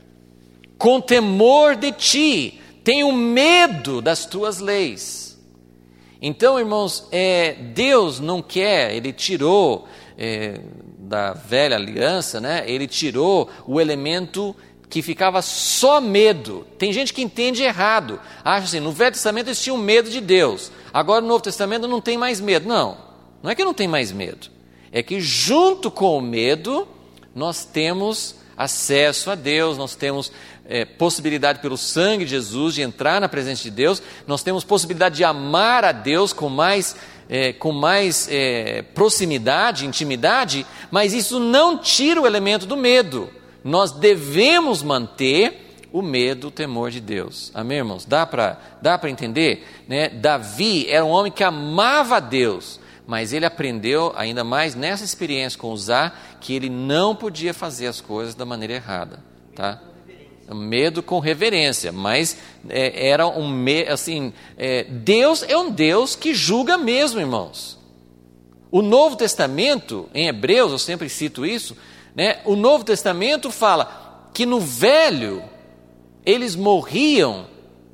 S1: com temor de ti, tenho medo das tuas leis. Então, irmãos, é, Deus não quer, Ele tirou é, da velha aliança, né, Ele tirou o elemento que ficava só medo. Tem gente que entende errado, acha assim: no Velho Testamento eles tinham medo de Deus, agora no Novo Testamento não tem mais medo. Não, não é que não tem mais medo, é que junto com o medo nós temos acesso a Deus, nós temos é, possibilidade pelo sangue de Jesus de entrar na presença de Deus, nós temos possibilidade de amar a Deus com mais, é, com mais é, proximidade, intimidade, mas isso não tira o elemento do medo. Nós devemos manter o medo, o temor de Deus. Amém, irmãos? Dá para dá para entender? Né? Davi era um homem que amava a Deus, mas ele aprendeu ainda mais nessa experiência com Uzá que ele não podia fazer as coisas da maneira errada, tá? Medo com reverência, mas é, era um medo, assim, é, Deus é um Deus que julga mesmo, irmãos. O Novo Testamento, em Hebreus, eu sempre cito isso, né? O Novo Testamento fala que no Velho eles morriam,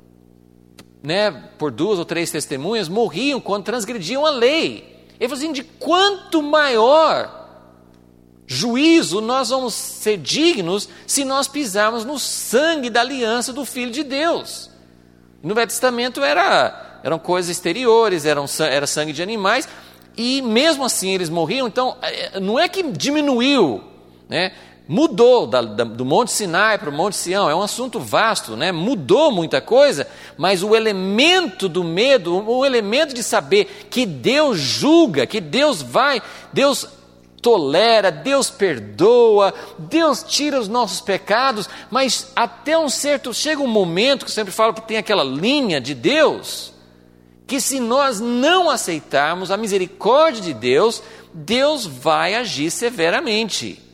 S1: né, por duas ou três testemunhas, morriam quando transgrediam a lei. Ele falou assim: de quanto maior juízo nós vamos ser dignos se nós pisarmos no sangue da aliança do Filho de Deus. No Velho Testamento era, eram coisas exteriores, eram, era sangue de animais, e mesmo assim eles morriam. Então não é que diminuiu, né? Mudou da, da, do Monte Sinai para o Monte Sião, é um assunto vasto, né? Mudou muita coisa, mas o elemento do medo, o elemento de saber que Deus julga, que Deus vai, Deus tolera, Deus perdoa, Deus tira os nossos pecados, mas até um certo, chega um momento, que eu sempre falo que tem aquela linha de Deus, que se nós não aceitarmos a misericórdia de Deus, Deus vai agir severamente.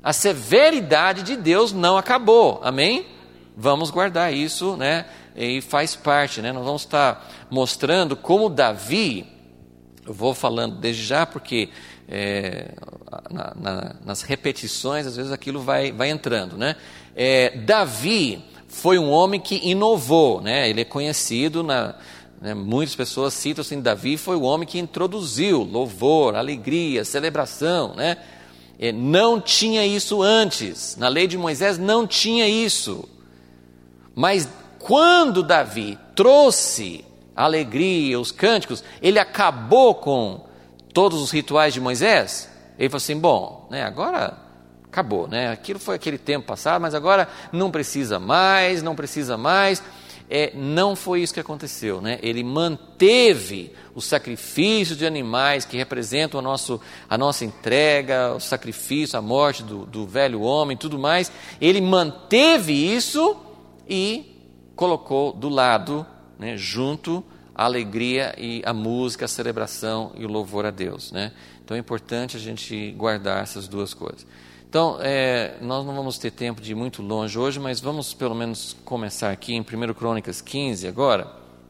S1: A severidade de Deus não acabou, amém? Vamos guardar isso, né? E faz parte, né? Nós vamos estar mostrando como Davi, eu vou falando desde já porque é, na, na, nas repetições às vezes aquilo vai, vai entrando, né? É, Davi foi um homem que inovou, né? Ele é conhecido, na, né? Muitas pessoas citam assim, Davi foi o homem que introduziu louvor, alegria, celebração, né? É, não tinha isso antes, na lei de Moisés não tinha isso, mas quando Davi trouxe a alegria, os cânticos, ele acabou com todos os rituais de Moisés. Ele falou assim, bom, né, agora acabou, né? Aquilo foi aquele tempo passado, mas agora não precisa mais, não precisa mais. É, não foi isso que aconteceu, né? Ele manteve o sacrifício de animais que representam a, nosso, a nossa entrega, o sacrifício, a morte do, do velho homem, tudo mais. Ele manteve isso e colocou do lado, né, junto a alegria e a música, a celebração e o louvor a Deus, né? Então é importante a gente guardar essas duas coisas. Então, é, nós não vamos ter tempo de ir muito longe hoje, mas vamos pelo menos começar aqui em primeira Crônicas quinze agora.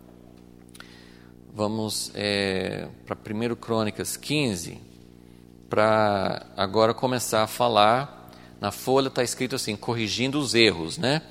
S1: Vamos é, para primeira Crônicas quinze, para agora começar a falar. Na folha está escrito assim, corrigindo os erros, né?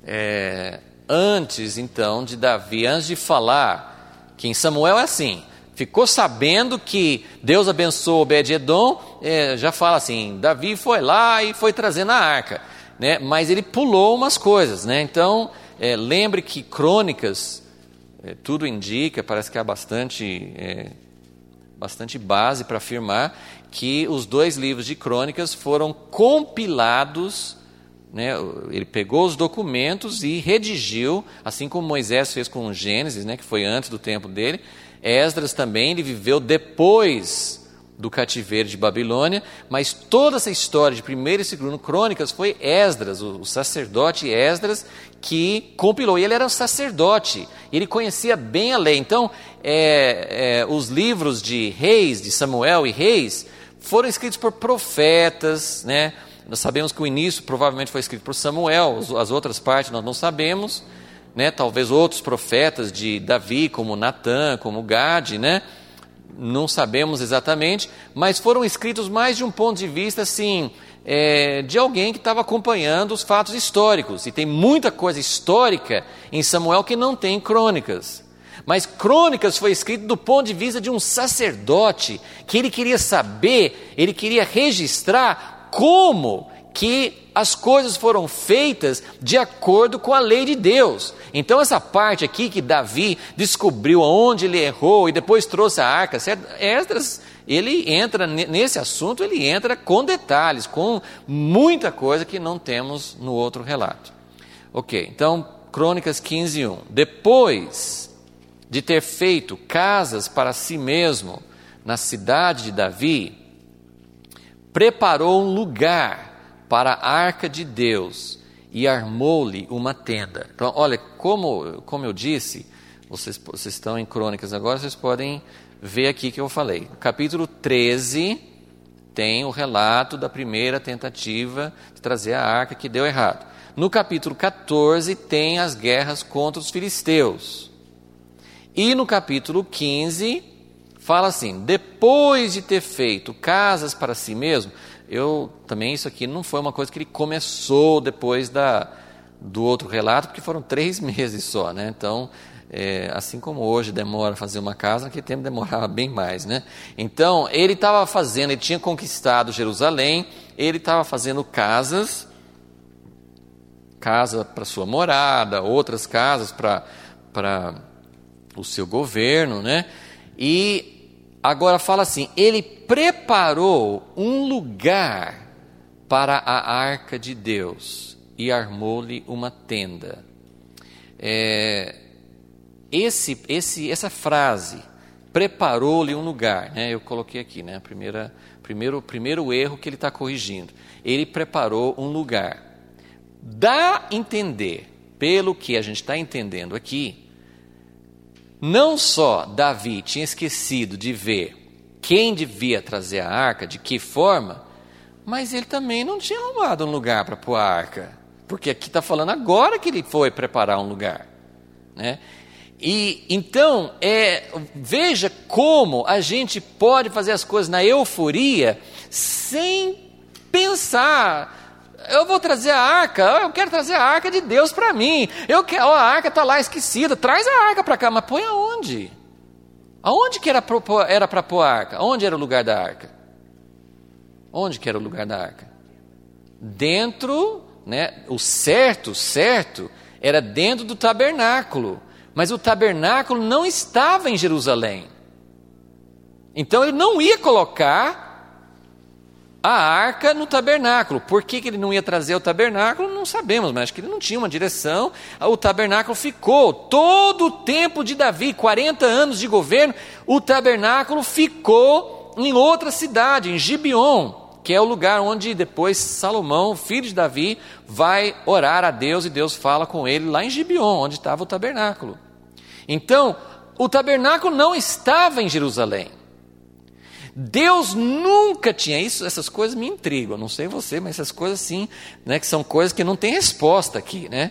S1: É, antes, então, de Davi, antes de falar, que em Samuel é assim, ficou sabendo que Deus abençoou Obed-Edom, é, já fala assim, Davi foi lá e foi trazendo a arca, né? Mas ele pulou umas coisas, né? Então, é, lembre que Crônicas, é, tudo indica, parece que há bastante, é, bastante base para afirmar que os dois livros de Crônicas foram compilados, né? Ele pegou os documentos e redigiu, assim como Moisés fez com Gênesis, né? Que foi antes do tempo dele. Esdras também, ele viveu depois do cativeiro de Babilônia, mas toda essa história de primeira e segunda Crônicas foi Esdras, o sacerdote Esdras, que compilou. E ele era um sacerdote, ele conhecia bem a lei. Então, é, é, os livros de Reis, de Samuel e Reis, foram escritos por profetas, né? Nós sabemos que o início provavelmente foi escrito por Samuel, as outras partes nós não sabemos, né? Talvez outros profetas de Davi, como Natã, como Gade, né? Não sabemos exatamente, mas foram escritos mais de um ponto de vista assim, é, de alguém que estava acompanhando os fatos históricos. E tem muita coisa histórica em Samuel que não tem em Crônicas. Mas Crônicas foi escrito do ponto de vista de um sacerdote, que ele queria saber, ele queria registrar como que as coisas foram feitas de acordo com a lei de Deus. Então essa parte aqui que Davi descobriu onde ele errou e depois trouxe a arca, certo? Esdras, ele entra nesse assunto, ele entra com detalhes, com muita coisa que não temos no outro relato. Ok, então Crônicas quinze, um. Depois de ter feito casas para si mesmo na cidade de Davi, preparou um lugar para a arca de Deus e armou-lhe uma tenda. Então, olha, como, como eu disse, vocês, vocês estão em Crônicas agora, vocês podem ver aqui que eu falei. No capítulo treze tem o relato da primeira tentativa de trazer a arca que deu errado. No capítulo quatorze tem as guerras contra os filisteus. E no capítulo quinze fala assim, depois de ter feito casas para si mesmo, eu também, isso aqui não foi uma coisa que ele começou depois da, do outro relato, porque foram três meses só, né? Então, é, assim como hoje demora fazer uma casa, naquele tempo demorava bem mais, né? Então, ele estava fazendo, ele tinha conquistado Jerusalém, ele estava fazendo casas, casa para sua morada, outras casas para para o seu governo, né? E agora fala assim, ele preparou um lugar para a arca de Deus e armou-lhe uma tenda. É, esse, esse, essa frase, preparou-lhe um lugar, né? Eu coloquei aqui, né? Primeira, primeiro, primeiro erro que ele está corrigindo. Ele preparou um lugar. Dá a entender, pelo que a gente está entendendo aqui, não só Davi tinha esquecido de ver quem devia trazer a arca, de que forma, Mas ele também não tinha arrumado um lugar para pôr a arca. Porque aqui está falando agora que ele foi preparar um lugar, né? E então, é, veja como a gente pode fazer as coisas na euforia, sem pensar, eu vou trazer a arca, eu quero trazer a arca de Deus para mim, eu quero, a arca está lá esquecida, traz a arca para cá, mas põe aonde? Aonde que era para pôr a arca? Onde era o lugar da arca? Onde que era o lugar da arca? Dentro, né, o certo, certo, era dentro do tabernáculo. Mas o tabernáculo não estava em Jerusalém. Então ele não ia colocar a arca no tabernáculo. Por que que ele não ia trazer o tabernáculo? Não sabemos, mas acho que ele não tinha uma direção. O tabernáculo ficou todo o tempo de Davi, quarenta anos de governo, o tabernáculo ficou em outra cidade, em Gibeon, que é o lugar onde depois Salomão, filho de Davi, vai orar a Deus e Deus fala com ele lá em Gibeon, onde estava o tabernáculo. Então, o tabernáculo não estava em Jerusalém. Deus nunca tinha isso, essas coisas me intrigam, não sei você, mas essas coisas sim, né, que são coisas que não tem resposta aqui, né?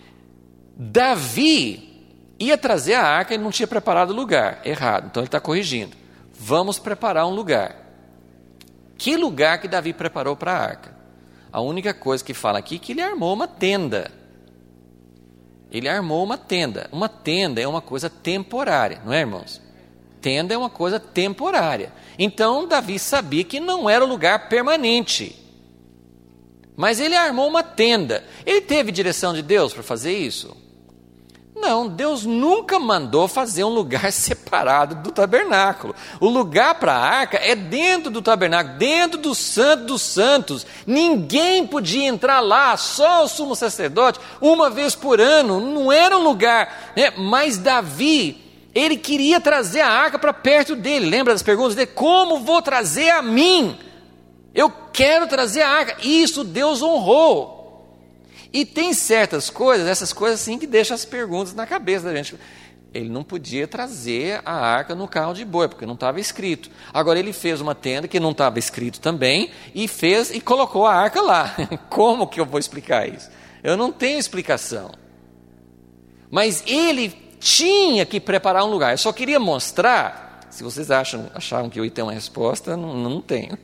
S1: Davi ia trazer a arca e não tinha preparado o lugar, errado, então ele está corrigindo. Vamos preparar um lugar. Que lugar que Davi preparou para a arca? A única coisa que fala aqui é que ele armou uma tenda. Ele armou uma tenda. Uma tenda é uma coisa temporária, não é, irmãos? Tenda é uma coisa temporária. Então, Davi sabia que não era o lugar permanente. Mas ele armou uma tenda. Ele teve direção de Deus para fazer isso? Não, Deus nunca mandou fazer um lugar separado do tabernáculo. O lugar para a arca é dentro do tabernáculo, dentro do santo dos santos. Ninguém podia entrar lá, só o sumo sacerdote, uma vez por ano. Não era um lugar, né? Mas Davi, ele queria trazer a arca para perto dele. Lembra das perguntas dele? Como vou trazer a mim? Eu quero trazer a arca. Isso Deus honrou. E tem certas coisas, essas coisas assim que deixam as perguntas na cabeça da gente. Ele não podia trazer a arca no carro de boi, porque não estava escrito. Agora ele fez uma tenda que não estava escrito também, e fez e colocou a arca lá. Como que eu vou explicar isso? Eu não tenho explicação. Mas ele tinha que preparar um lugar. Eu só queria mostrar, se vocês acham, acharam que eu ia ter uma resposta, não, não tenho.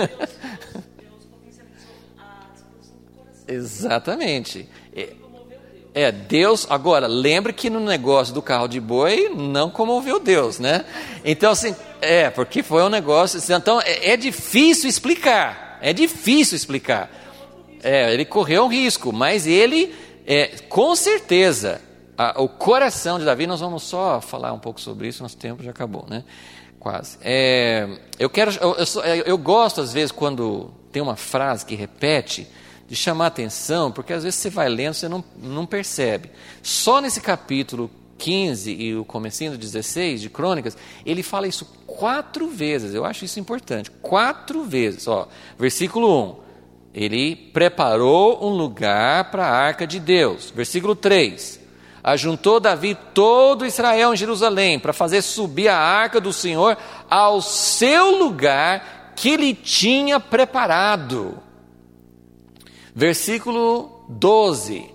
S1: Exatamente. É, é, Deus, agora, lembre que no negócio do carro de boi, não comoveu Deus, né? Então, assim, é, porque foi um negócio, então, é, é difícil explicar, é difícil explicar. É, ele correu um risco, mas ele, é, com certeza, a, o coração de Davi, nós vamos só falar um pouco sobre isso, nosso tempo já acabou, né? Quase. É, eu quero, eu, eu, eu gosto, às vezes, quando tem uma frase que repete, de chamar a atenção, porque às vezes você vai lendo, você não, não percebe. Só nesse capítulo quinze e o comecinho do dezesseis de Crônicas, ele fala isso quatro vezes. Eu acho isso importante. Quatro vezes. Ó, versículo um, ele preparou um lugar para a arca de Deus. Versículo três, ajuntou Davi todo Israel em Jerusalém para fazer subir a arca do Senhor ao seu lugar que ele tinha preparado. Versículo doze,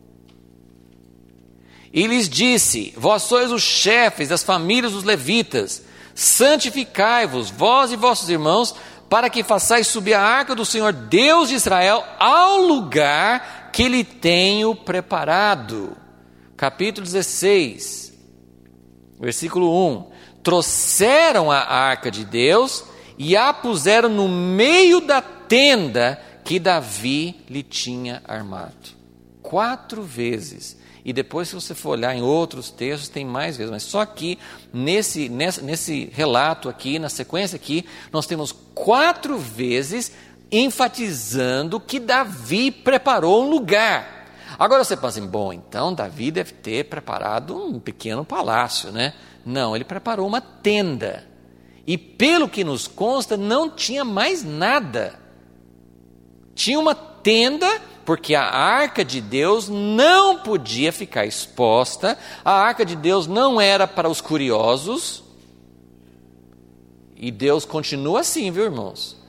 S1: e lhes disse, vós sois os chefes das famílias dos levitas, santificai-vos, vós e vossos irmãos, para que façais subir a arca do Senhor Deus de Israel ao lugar que lhe tenho preparado. Capítulo dezesseis, versículo um, trouxeram a arca de Deus e a puseram no meio da tenda que Davi lhe tinha armado. Quatro vezes. E depois, se você for olhar em outros textos, tem mais vezes. Mas só aqui, nesse, nesse, nesse relato aqui, na sequência aqui, nós temos quatro vezes enfatizando que Davi preparou um lugar. Agora você pensa assim, bom, então Davi deve ter preparado um pequeno palácio, né? Não, ele preparou uma tenda. E pelo que nos consta, não tinha mais nada. Tinha uma tenda, porque a arca de Deus não podia ficar exposta, a arca de Deus não era para os curiosos, e Deus continua assim, viu, irmãos?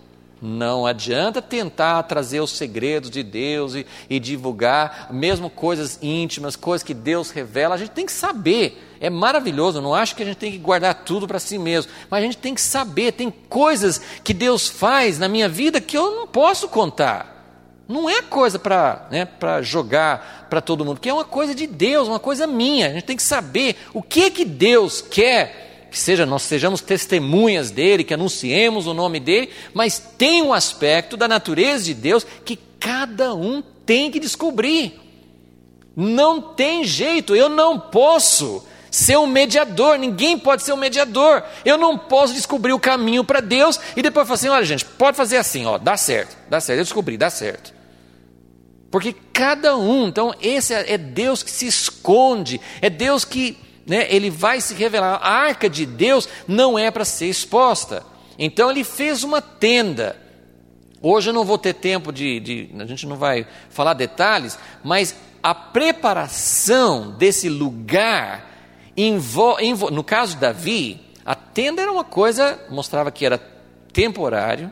S1: Não adianta tentar trazer os segredos de Deus e, e divulgar, mesmo coisas íntimas, coisas que Deus revela. A gente tem que saber, é maravilhoso, eu não acho que a gente tem que guardar tudo para si mesmo, mas a gente tem que saber, tem coisas que Deus faz na minha vida que eu não posso contar. Não é coisa para, né, para jogar para todo mundo, que é uma coisa de Deus, uma coisa minha. A gente tem que saber o que, que Deus quer, que seja, nós sejamos testemunhas dele, que anunciemos o nome dele, mas tem um aspecto da natureza de Deus que cada um tem que descobrir. Não tem jeito, eu não posso ser um mediador, ninguém pode ser um mediador. Eu não posso descobrir o caminho para Deus e depois falar assim, olha gente, pode fazer assim, ó, dá certo, dá certo, eu descobri, dá certo. Porque cada um, então esse é Deus que se esconde, é Deus que, né, ele vai se revelar. A arca de Deus não é para ser exposta. Então ele fez uma tenda. Hoje eu não vou ter tempo de, de, a gente não vai falar detalhes, mas a preparação desse lugar, envol, envol, no caso de Davi, a tenda era uma coisa, mostrava que era temporário,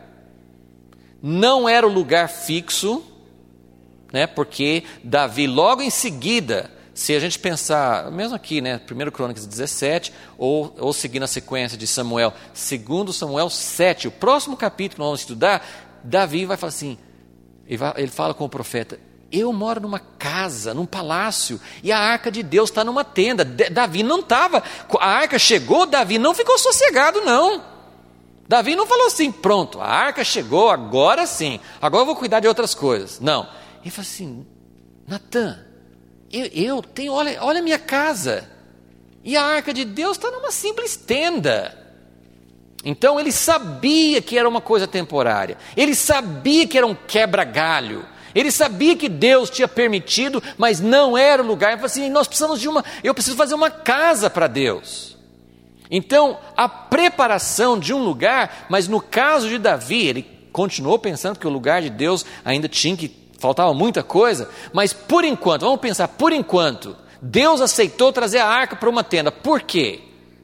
S1: não era o lugar fixo, né, porque Davi logo em seguida, se a gente pensar, mesmo aqui, né, primeiro Crônicas dezessete, ou, ou seguindo a sequência de Samuel, segundo Samuel sete, o próximo capítulo que nós vamos estudar, Davi vai falar assim, ele, vai, ele fala com o profeta, eu moro numa casa, num palácio, e a arca de Deus está numa tenda. Davi não estava, a arca chegou, Davi não ficou sossegado não. Davi não falou assim, pronto, a arca chegou, agora sim, agora eu vou cuidar de outras coisas. Não, ele falou assim, Natan, Eu, eu tenho, olha, olha a minha casa, e a arca de Deus está numa simples tenda. Então ele sabia que era uma coisa temporária, ele sabia que era um quebra-galho, ele sabia que Deus tinha permitido, mas não era o lugar. Ele falou assim, nós precisamos de uma, eu preciso fazer uma casa para Deus. Então a preparação de um lugar, mas no caso de Davi, ele continuou pensando que o lugar de Deus ainda tinha que, faltava muita coisa, mas por enquanto, vamos pensar, por enquanto, Deus aceitou trazer a arca para uma tenda. Por quê?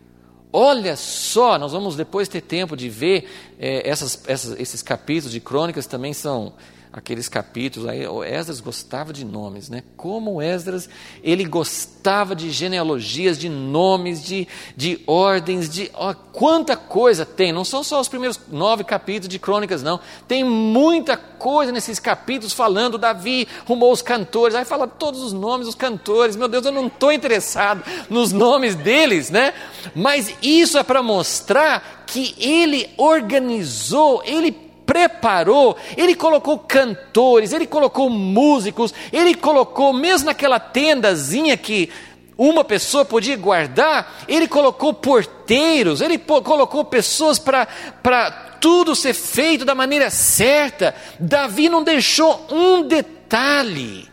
S1: Olha só, nós vamos depois ter tempo de ver, é, essas, essas, esses capítulos de Crônicas também são aqueles capítulos, aí o Esdras gostava de nomes, né? Como o Esdras, ele gostava de genealogias, de nomes, de, de ordens, de ó, quanta coisa tem, não são só os primeiros nove capítulos de Crônicas não, tem muita coisa nesses capítulos falando, Davi rumou os cantores, aí fala todos os nomes dos cantores, meu Deus, eu não estou interessado nos nomes deles, né? Mas isso é para mostrar que ele organizou, ele preparou, ele colocou cantores, ele colocou músicos, ele colocou, mesmo naquela tendazinha que uma pessoa podia guardar, ele colocou porteiros, ele colocou pessoas para para tudo ser feito da maneira certa. Davi não deixou um detalhe.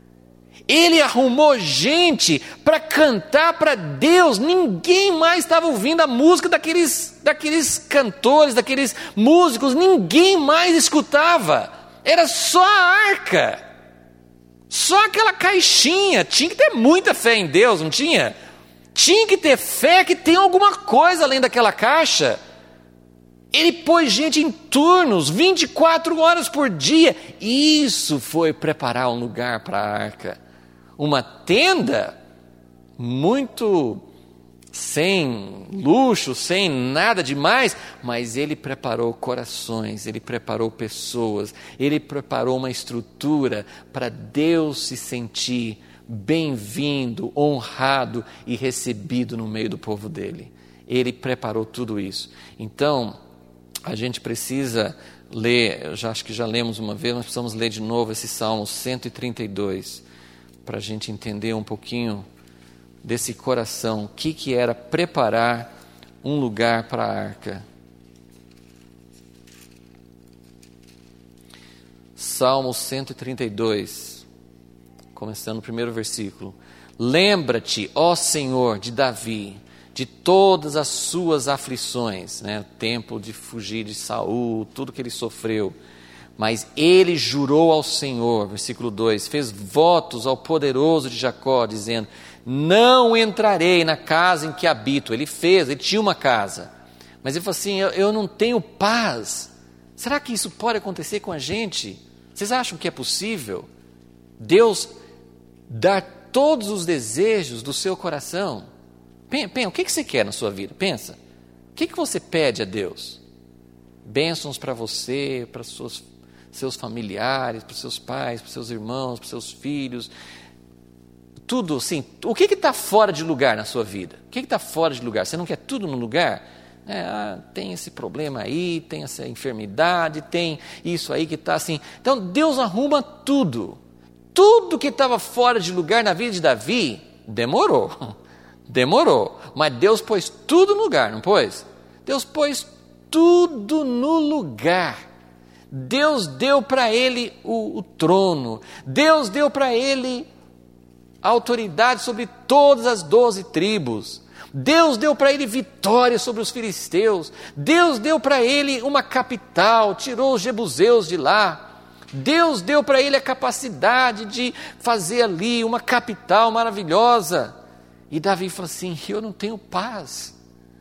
S1: Ele arrumou gente para cantar para Deus. Ninguém mais estava ouvindo a música daqueles, daqueles cantores, daqueles músicos. Ninguém mais escutava. Era só a arca. Só aquela caixinha. Tinha que ter muita fé em Deus, não tinha? Tinha que ter fé que tem alguma coisa além daquela caixa. Ele pôs gente em turnos, vinte e quatro horas por dia. Isso foi preparar um lugar para a arca. Uma tenda muito sem luxo, sem nada demais, mas ele preparou corações, ele preparou pessoas, ele preparou uma estrutura para Deus se sentir bem-vindo, honrado e recebido no meio do povo dele. Ele preparou tudo isso. Então, a gente precisa ler, eu já acho que já lemos uma vez, mas precisamos ler de novo esse Salmo cento e trinta e dois, para a gente entender um pouquinho desse coração, o que, que era preparar um lugar para a arca. Salmo cento e trinta e dois, começando no primeiro versículo. Lembra-te, ó Senhor, de Davi, de todas as suas aflições, né? O tempo de fugir de Saul, tudo que ele sofreu. Mas ele jurou ao Senhor, versículo dois, fez votos ao poderoso de Jacó, dizendo, não entrarei na casa em que habito. Ele fez, ele tinha uma casa, mas ele falou assim, eu, eu não tenho paz Será que isso pode acontecer com a gente? Vocês acham que é possível? Deus dar todos os desejos do seu coração? Pensa, o que você quer na sua vida? Pensa. O que você pede a Deus? Bênçãos para você, para seus, seus familiares, para os seus pais, para os seus irmãos, para os seus filhos. Tudo assim. O que está fora de lugar na sua vida? O que está fora de lugar? Você não quer tudo no lugar? É, ah, tem esse problema aí, tem essa enfermidade, tem isso aí que está assim. Então Deus arruma tudo. Tudo que estava fora de lugar na vida de Davi, demorou. Demorou. Mas Deus pôs tudo no lugar, não pôs? Deus pôs tudo no lugar. Deus deu para ele o, o trono. Deus deu para ele a autoridade sobre todas as doze tribos. Deus deu para ele vitória sobre os filisteus. Deus deu para ele uma capital, tirou os jebuseus de lá. Deus deu para ele a capacidade de fazer ali uma capital maravilhosa. E Davi falou assim, eu não tenho paz.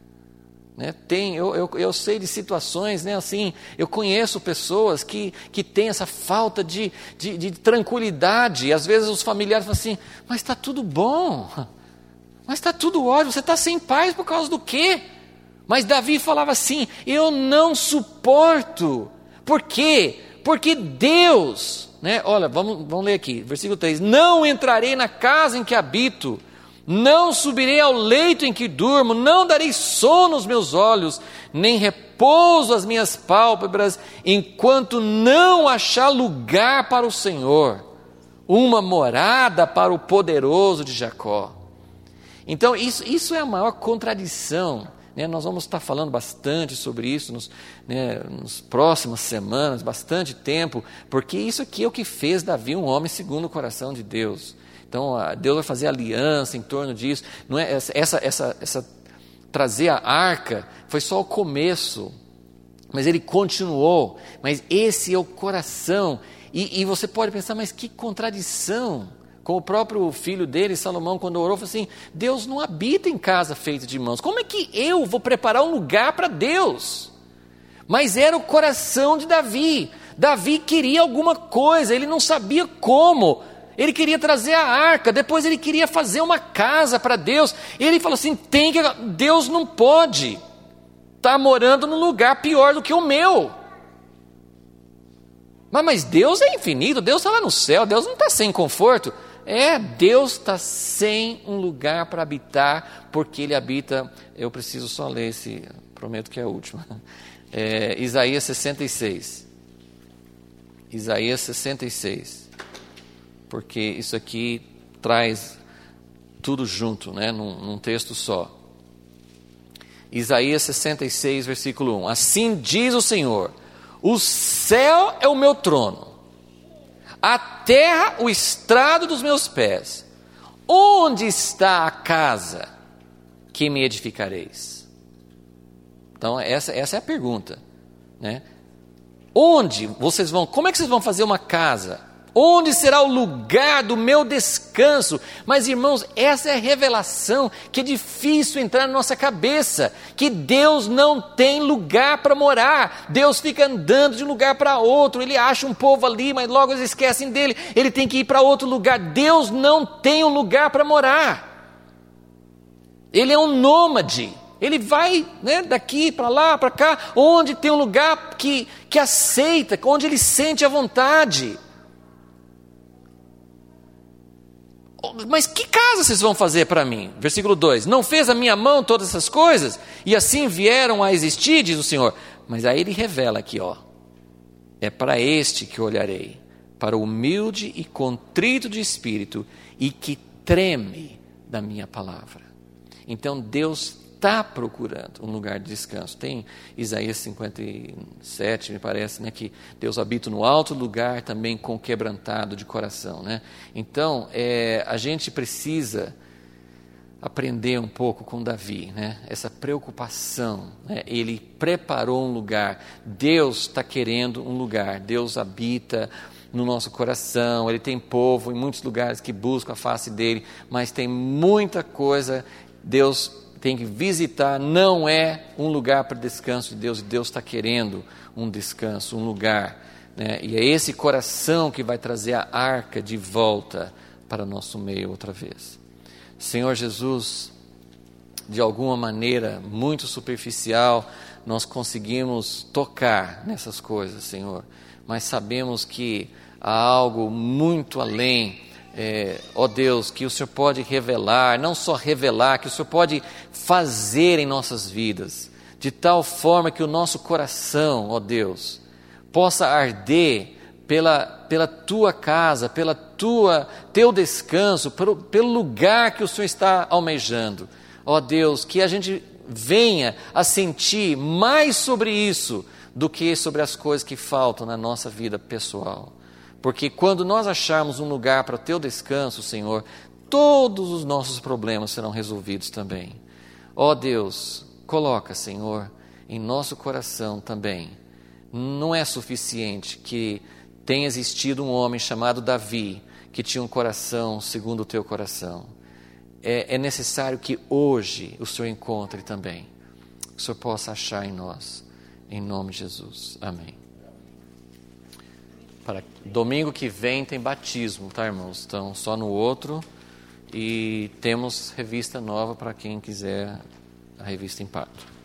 S1: Né? Tem, eu, eu, eu sei de situações, né, assim, eu conheço pessoas que, que têm essa falta de, de, de tranquilidade. E às vezes os familiares falam assim, mas está tudo bom. Mas está tudo ótimo, você está sem paz por causa do quê? Mas Davi falava assim, eu não suporto. Por quê? Porque Deus, né? Olha, vamos, vamos ler aqui, versículo três. Não entrarei na casa em que habito, não subirei ao leito em que durmo, não darei sono aos meus olhos, nem repouso às minhas pálpebras, enquanto não achar lugar para o Senhor, uma morada para o poderoso de Jacó. Então, isso, isso é a maior contradição, né? Nós vamos estar falando bastante sobre isso nos, né, nas próximas semanas, bastante tempo, porque isso aqui é o que fez Davi um homem segundo o coração de Deus. Então, Deus vai fazer aliança em torno disso. Não é, essa, essa, essa, essa, trazer a arca foi só o começo, mas ele continuou. Mas esse é o coração. E, e você pode pensar, mas que contradição. Com o próprio filho dele, Salomão, quando orou, falou assim, Deus não habita em casa feita de mãos. Como é que eu vou preparar um lugar para Deus? Mas era o coração de Davi. Davi queria alguma coisa, ele não sabia como. Ele queria trazer a arca, depois ele queria fazer uma casa para Deus. Ele falou assim, tem que, Deus não pode estar morando num lugar pior do que o meu. Mas, mas Deus é infinito, Deus está lá no céu, Deus não está sem conforto. É, Deus está sem um lugar para habitar, porque Ele habita, eu preciso só ler esse, prometo que é a última, é, Isaías sessenta e seis, Isaías sessenta e seis, porque isso aqui traz tudo junto, né, num, num texto só. Isaías sessenta e seis, versículo um, assim diz o Senhor, o céu é o meu trono, a terra o estrado dos meus pés. Onde está a casa que me edificareis? Então essa, essa é a pergunta, né? Onde vocês vão, como é que vocês vão fazer uma casa? Onde será o lugar do meu descanso? Mas irmãos, essa é a revelação que é difícil entrar na nossa cabeça, que Deus não tem lugar para morar. Deus fica andando de um lugar para outro, Ele acha um povo ali, mas logo eles esquecem dele, Ele tem que ir para outro lugar. Deus não tem um lugar para morar. Ele é um nômade. Ele vai, né, daqui para lá, para cá, onde tem um lugar que, que aceita, onde Ele sente a vontade. Mas que casa vocês vão fazer para mim? Versículo dois, não fez a minha mão todas essas coisas? E assim vieram a existir, diz o Senhor. Mas aí ele revela aqui, ó, é para este que olharei, para o humilde e contrito de espírito, e que treme da minha palavra. Então Deus está procurando um lugar de descanso. Tem Isaías cinquenta e sete, me parece, né, que Deus habita no alto lugar também com quebrantado de coração, né? Então, é, a gente precisa aprender um pouco com Davi, né? Essa preocupação, né? Ele preparou um lugar. Deus está querendo um lugar. Deus habita no nosso coração. Ele tem povo em muitos lugares que buscam a face dele, mas tem muita coisa. Deus tem que visitar, não é um lugar para descanso de Deus, e Deus está querendo um descanso, um lugar, né? E é esse coração que vai trazer a arca de volta para o nosso meio outra vez. Senhor Jesus, de alguma maneira muito superficial, nós conseguimos tocar nessas coisas, Senhor, mas sabemos que há algo muito além, é, ó Deus, que o Senhor pode revelar, não só revelar, que o Senhor pode fazer em nossas vidas, de tal forma que o nosso coração, ó Deus, possa arder pela, pela Tua casa, pela tua, Teu descanso, pelo, pelo lugar que o Senhor está almejando. Ó Deus, que a gente venha a sentir mais sobre isso do que sobre as coisas que faltam na nossa vida pessoal. Porque quando nós acharmos um lugar para o Teu descanso, Senhor, todos os nossos problemas serão resolvidos também. Ó Deus, coloca, Senhor, em nosso coração também. Não é suficiente que tenha existido um homem chamado Davi, que tinha um coração segundo o Teu coração. É, é necessário que hoje o Senhor encontre também, que o Senhor possa achar em nós, em nome de Jesus, amém. Para domingo que vem tem batismo, tá, irmãos? Então, só no outro, e temos revista nova para quem quiser a revista Impacto.